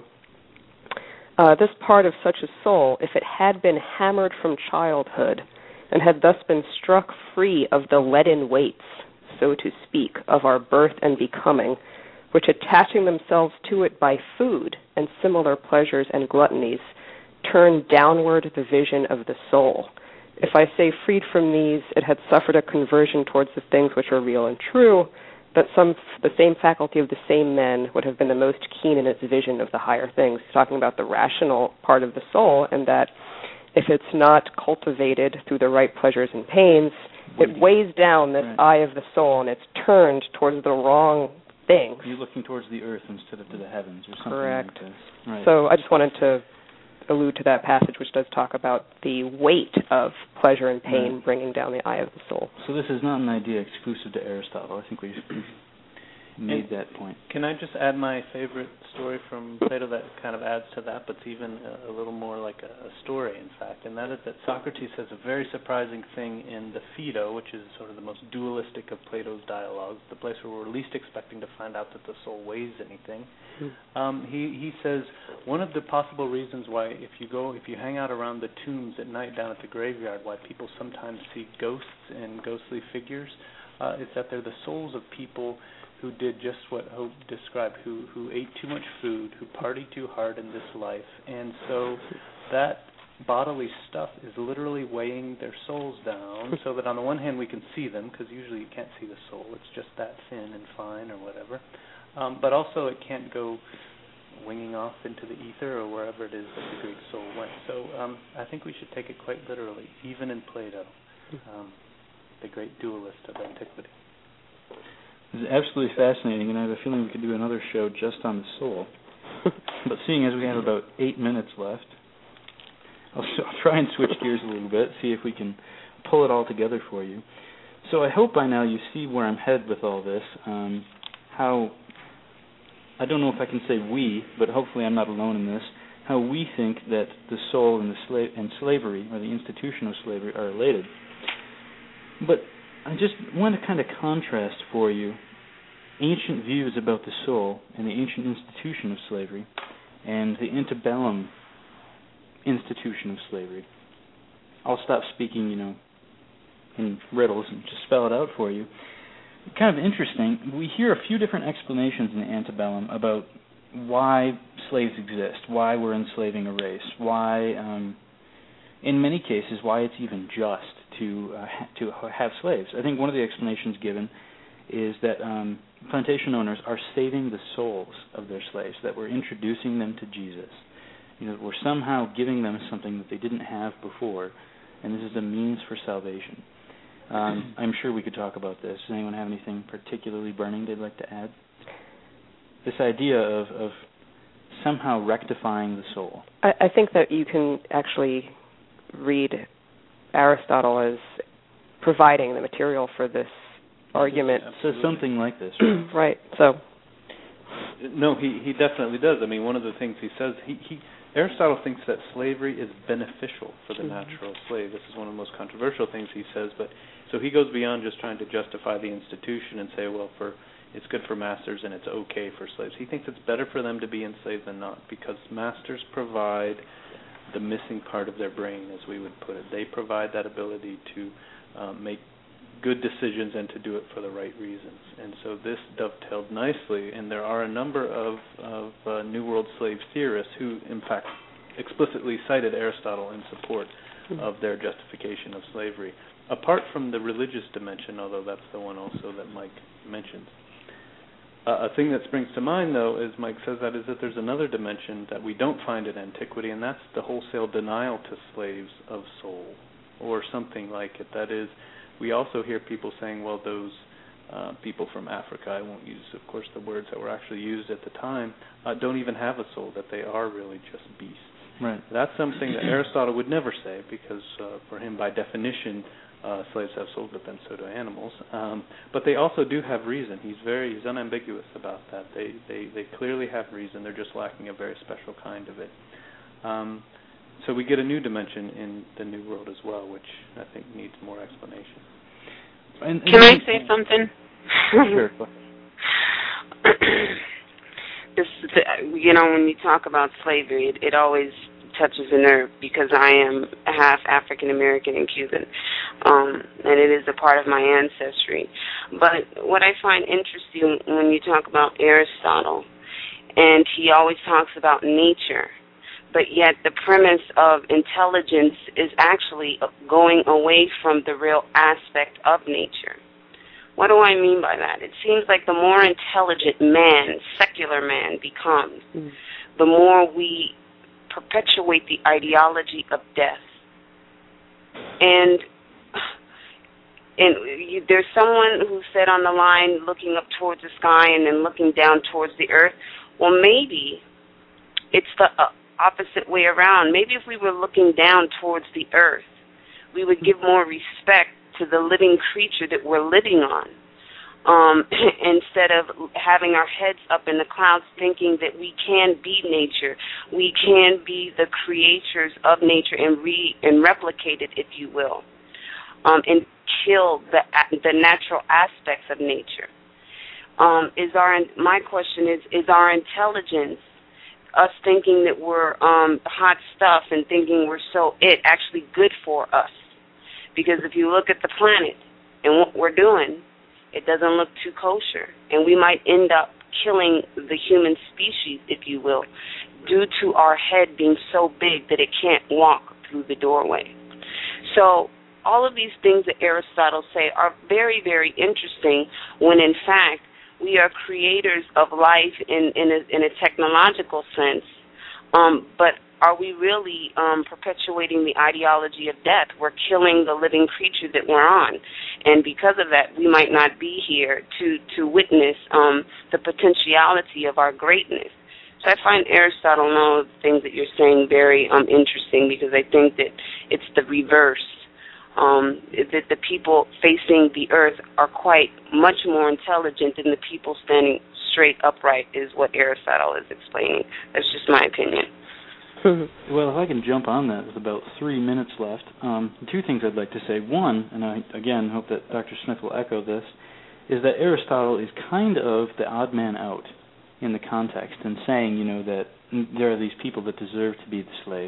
uh, this part of such a soul, if it had been hammered from childhood and had thus been struck free of the leaden weights, so to speak, of our birth and becoming, which attaching themselves to it by food and similar pleasures and gluttonies, turn downward the vision of the soul. If I say freed from these, it had suffered a conversion towards the things which are real and true, that some the same faculty of the same men would have been the most keen in its vision of the higher things, talking about the rational part of the soul, and that if it's not cultivated through the right pleasures and pains, it weighs down this right. eye of the soul, and it's turned towards the wrong things. You're looking towards the earth instead of to the heavens or something Correct. like this. Right. So I just wanted to allude to that passage, which does talk about the weight of pleasure and pain right. bringing down the eye of the soul. So this is not an idea exclusive to Aristotle. I think we've made and that point. Can I just add my favorite story from Plato that kind of adds to that, but it's even a, a little more like a, a story, in fact, and that is that Socrates says a very surprising thing in the Phaedo, which is sort of the most dualistic of Plato's dialogues, the place where we're least expecting to find out that the soul weighs anything. Mm. Um, he, he says one of the possible reasons why if you go, if you hang out around the tombs at night down at the graveyard, why people sometimes see ghosts and ghostly figures, uh, is that they're the souls of people who did just what Hope described, who who ate too much food, who partied too hard in this life. And so that bodily stuff is literally weighing their souls down, so that on the one hand we can see them, because usually you can't see the soul, it's just that thin and fine or whatever. Um, but also it can't go winging off into the ether or wherever it is that the Greek soul went. So um, I think we should take it quite literally, even in Plato, um, the great dualist of antiquity. This is absolutely fascinating, and I have a feeling we could do another show just on the soul. But seeing as we have about eight minutes left, I'll, I'll try and switch gears a little bit, see if we can pull it all together for you. So I hope by now you see where I'm headed with all this, um, how, I don't know if I can say we, but hopefully I'm not alone in this, how we think that the soul and, the sla- and slavery, or the institution of slavery, are related. But I just want to kind of contrast for you ancient views about the soul and the ancient institution of slavery and the antebellum institution of slavery. I'll stop speaking, you know, in riddles and just spell it out for you. Kind of interesting, we hear a few different explanations in the antebellum about why slaves exist, why we're enslaving a race, why, um, in many cases, why it's even just to uh, ha- to have slaves. I think one of the explanations given is that um, plantation owners are saving the souls of their slaves, that we're introducing them to Jesus. You know, we're somehow giving them something that they didn't have before, and this is a means for salvation. Um, I'm sure we could talk about this. Does anyone have anything particularly burning they'd like to add? This idea of, of somehow rectifying the soul. I, I think that you can actually read Aristotle as providing the material for this argument. So something like this, right? right. So, no, he he definitely does. I mean, one of the things he says, he, he Aristotle thinks that slavery is beneficial for the mm-hmm. natural slave. This is one of the most controversial things he says. But so he goes beyond just trying to justify the institution and say, well, for it's good for masters and it's okay for slaves. He thinks it's better for them to be enslaved than not, because masters provide the missing part of their brain, as we would put it. They provide that ability to um, make good decisions and to do it for the right reasons. And so this dovetailed nicely, and there are a number of, of uh, New World slave theorists who, in fact, explicitly cited Aristotle in support mm-hmm. of their justification of slavery, apart from the religious dimension, although that's the one also that Mike mentions. Uh, a thing that springs to mind, though, as Mike says that, is that there's another dimension that we don't find in antiquity, and that's the wholesale denial to slaves of soul, or something like it. That is, we also hear people saying, well, those uh, people from Africa, I won't use, of course, the words that were actually used at the time, uh, don't even have a soul, that they are really just beasts. Right. That's something that Aristotle would never say, because uh, for him, by definition, uh, slaves have souls, but then so do animals. Um, but they also do have reason. He's very he's unambiguous about that. They, they they clearly have reason. They're just lacking a very special kind of it. Um, so we get a new dimension in the New World as well, which I think needs more explanation. And, and Can I say something? Sure. This, you know, when you talk about slavery, it, it always touches a nerve, because I am half African American and Cuban, um, and it is a part of my ancestry. But what I find interesting when you talk about Aristotle, and he always talks about nature, but yet the premise of intelligence is actually going away from the real aspect of nature. What do I mean by that? It seems like the more intelligent man, secular man, becomes, mm. the more we perpetuate the ideology of death. And and you, there's someone who said on the line, looking up towards the sky and then looking down towards the earth, well, maybe it's the uh, opposite way around. Maybe if we were looking down towards the earth, we would give more respect to the living creature that we're living on, um, instead of having our heads up in the clouds thinking that we can be nature, we can be the creators of nature and re and replicate it, if you will, um, and kill the the natural aspects of nature. Um, is our my question is is our intelligence, us thinking that we're um, hot stuff and thinking we're so it, actually good for us? Because if you look at the planet and what we're doing, it doesn't look too kosher. And we might end up killing the human species, if you will, due to our head being so big that it can't walk through the doorway. So all of these things that Aristotle say are very, very interesting, when in fact we are creators of life in, in, a, in a technological sense, um, but are we really um, perpetuating the ideology of death? We're killing the living creature that we're on. And because of that, we might not be here to, to witness um, the potentiality of our greatness. So I find Aristotle and all of the things that you're saying very um, interesting, because I think that it's the reverse. Um, that the people facing the earth are quite much more intelligent than the people standing straight upright, is what Aristotle is explaining. That's just my opinion. Well, if I can jump on that with about three minutes left, um, two things I'd like to say. One, and I, again, hope that Doctor Smith will echo this, is that Aristotle is kind of the odd man out in the context, and saying, you know, that there are these people that deserve to be the slave.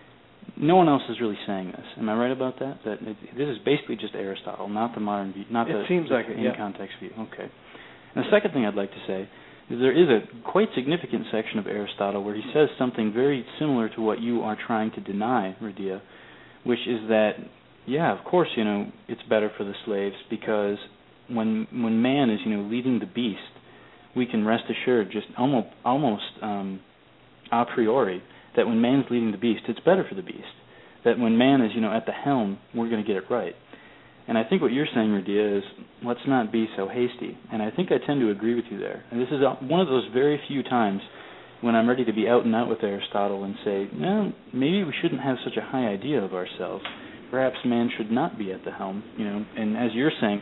No one else is really saying this. Am I right about that? That it, this is basically just Aristotle, not the modern view, not it the seems like it, in yeah. context view. Okay. And the second thing I'd like to say is there is a quite significant section of Aristotle where he says something very similar to what you are trying to deny, Radia, which is that, yeah, of course, you know, it's better for the slaves, because when when man is, you know, leading the beast, we can rest assured, just almost almost um, a priori, that when man's leading the beast, it's better for the beast. That when man is, you know, at the helm, we're going to get it right. And I think what you're saying, Radia, is let's not be so hasty. And I think I tend to agree with you there. And this is one of those very few times when I'm ready to be out and out with Aristotle and say, no, maybe we shouldn't have such a high idea of ourselves. Perhaps man should not be at the helm, you know. And as you're saying,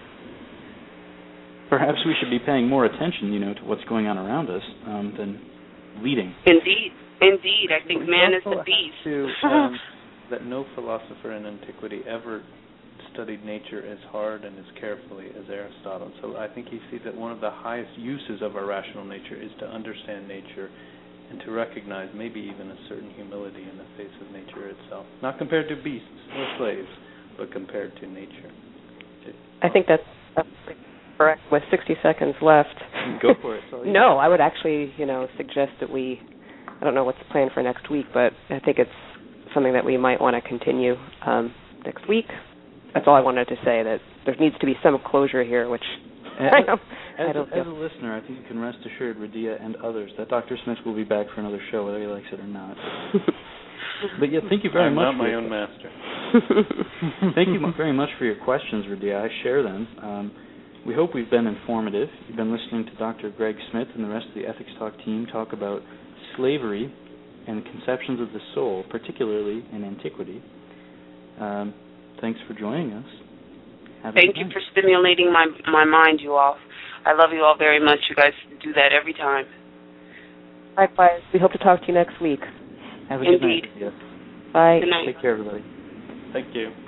perhaps we should be paying more attention, you know, to what's going on around us um, than leading. Indeed. Indeed. I think man is the beast. To, um, that no philosopher in antiquity ever studied nature as hard and as carefully as Aristotle. So I think he sees that one of the highest uses of our rational nature is to understand nature and to recognize maybe even a certain humility in the face of nature itself. Not compared to beasts or slaves, but compared to nature. I think that's, that's correct. With sixty seconds left. Go for it. Sorry. No, I would actually, you know, suggest that we, I don't know what's planned for next week, but I think it's something that we might want to continue um, next week. That's all I wanted to say, that there needs to be some closure here, which as, I don't, as, I don't a, as a listener, I think you can rest assured, Radia and others, that Doctor Smith will be back for another show, whether he likes it or not. But yeah, thank you very I'm much. I'm not for my your, own master. Thank you very much for your questions, Radia. I share them. Um, We hope we've been informative. You've been listening to Doctor Greg Smith and the rest of the Ethics Talk team talk about slavery and conceptions of the soul, particularly in antiquity. Um, thanks for joining us. Have Thank you for stimulating my my mind, you all. I love you all very much. You guys do that every time. Likewise. We hope to talk to you next week. Have a Indeed. good night. Bye. Good night. Take care, everybody. Thank you.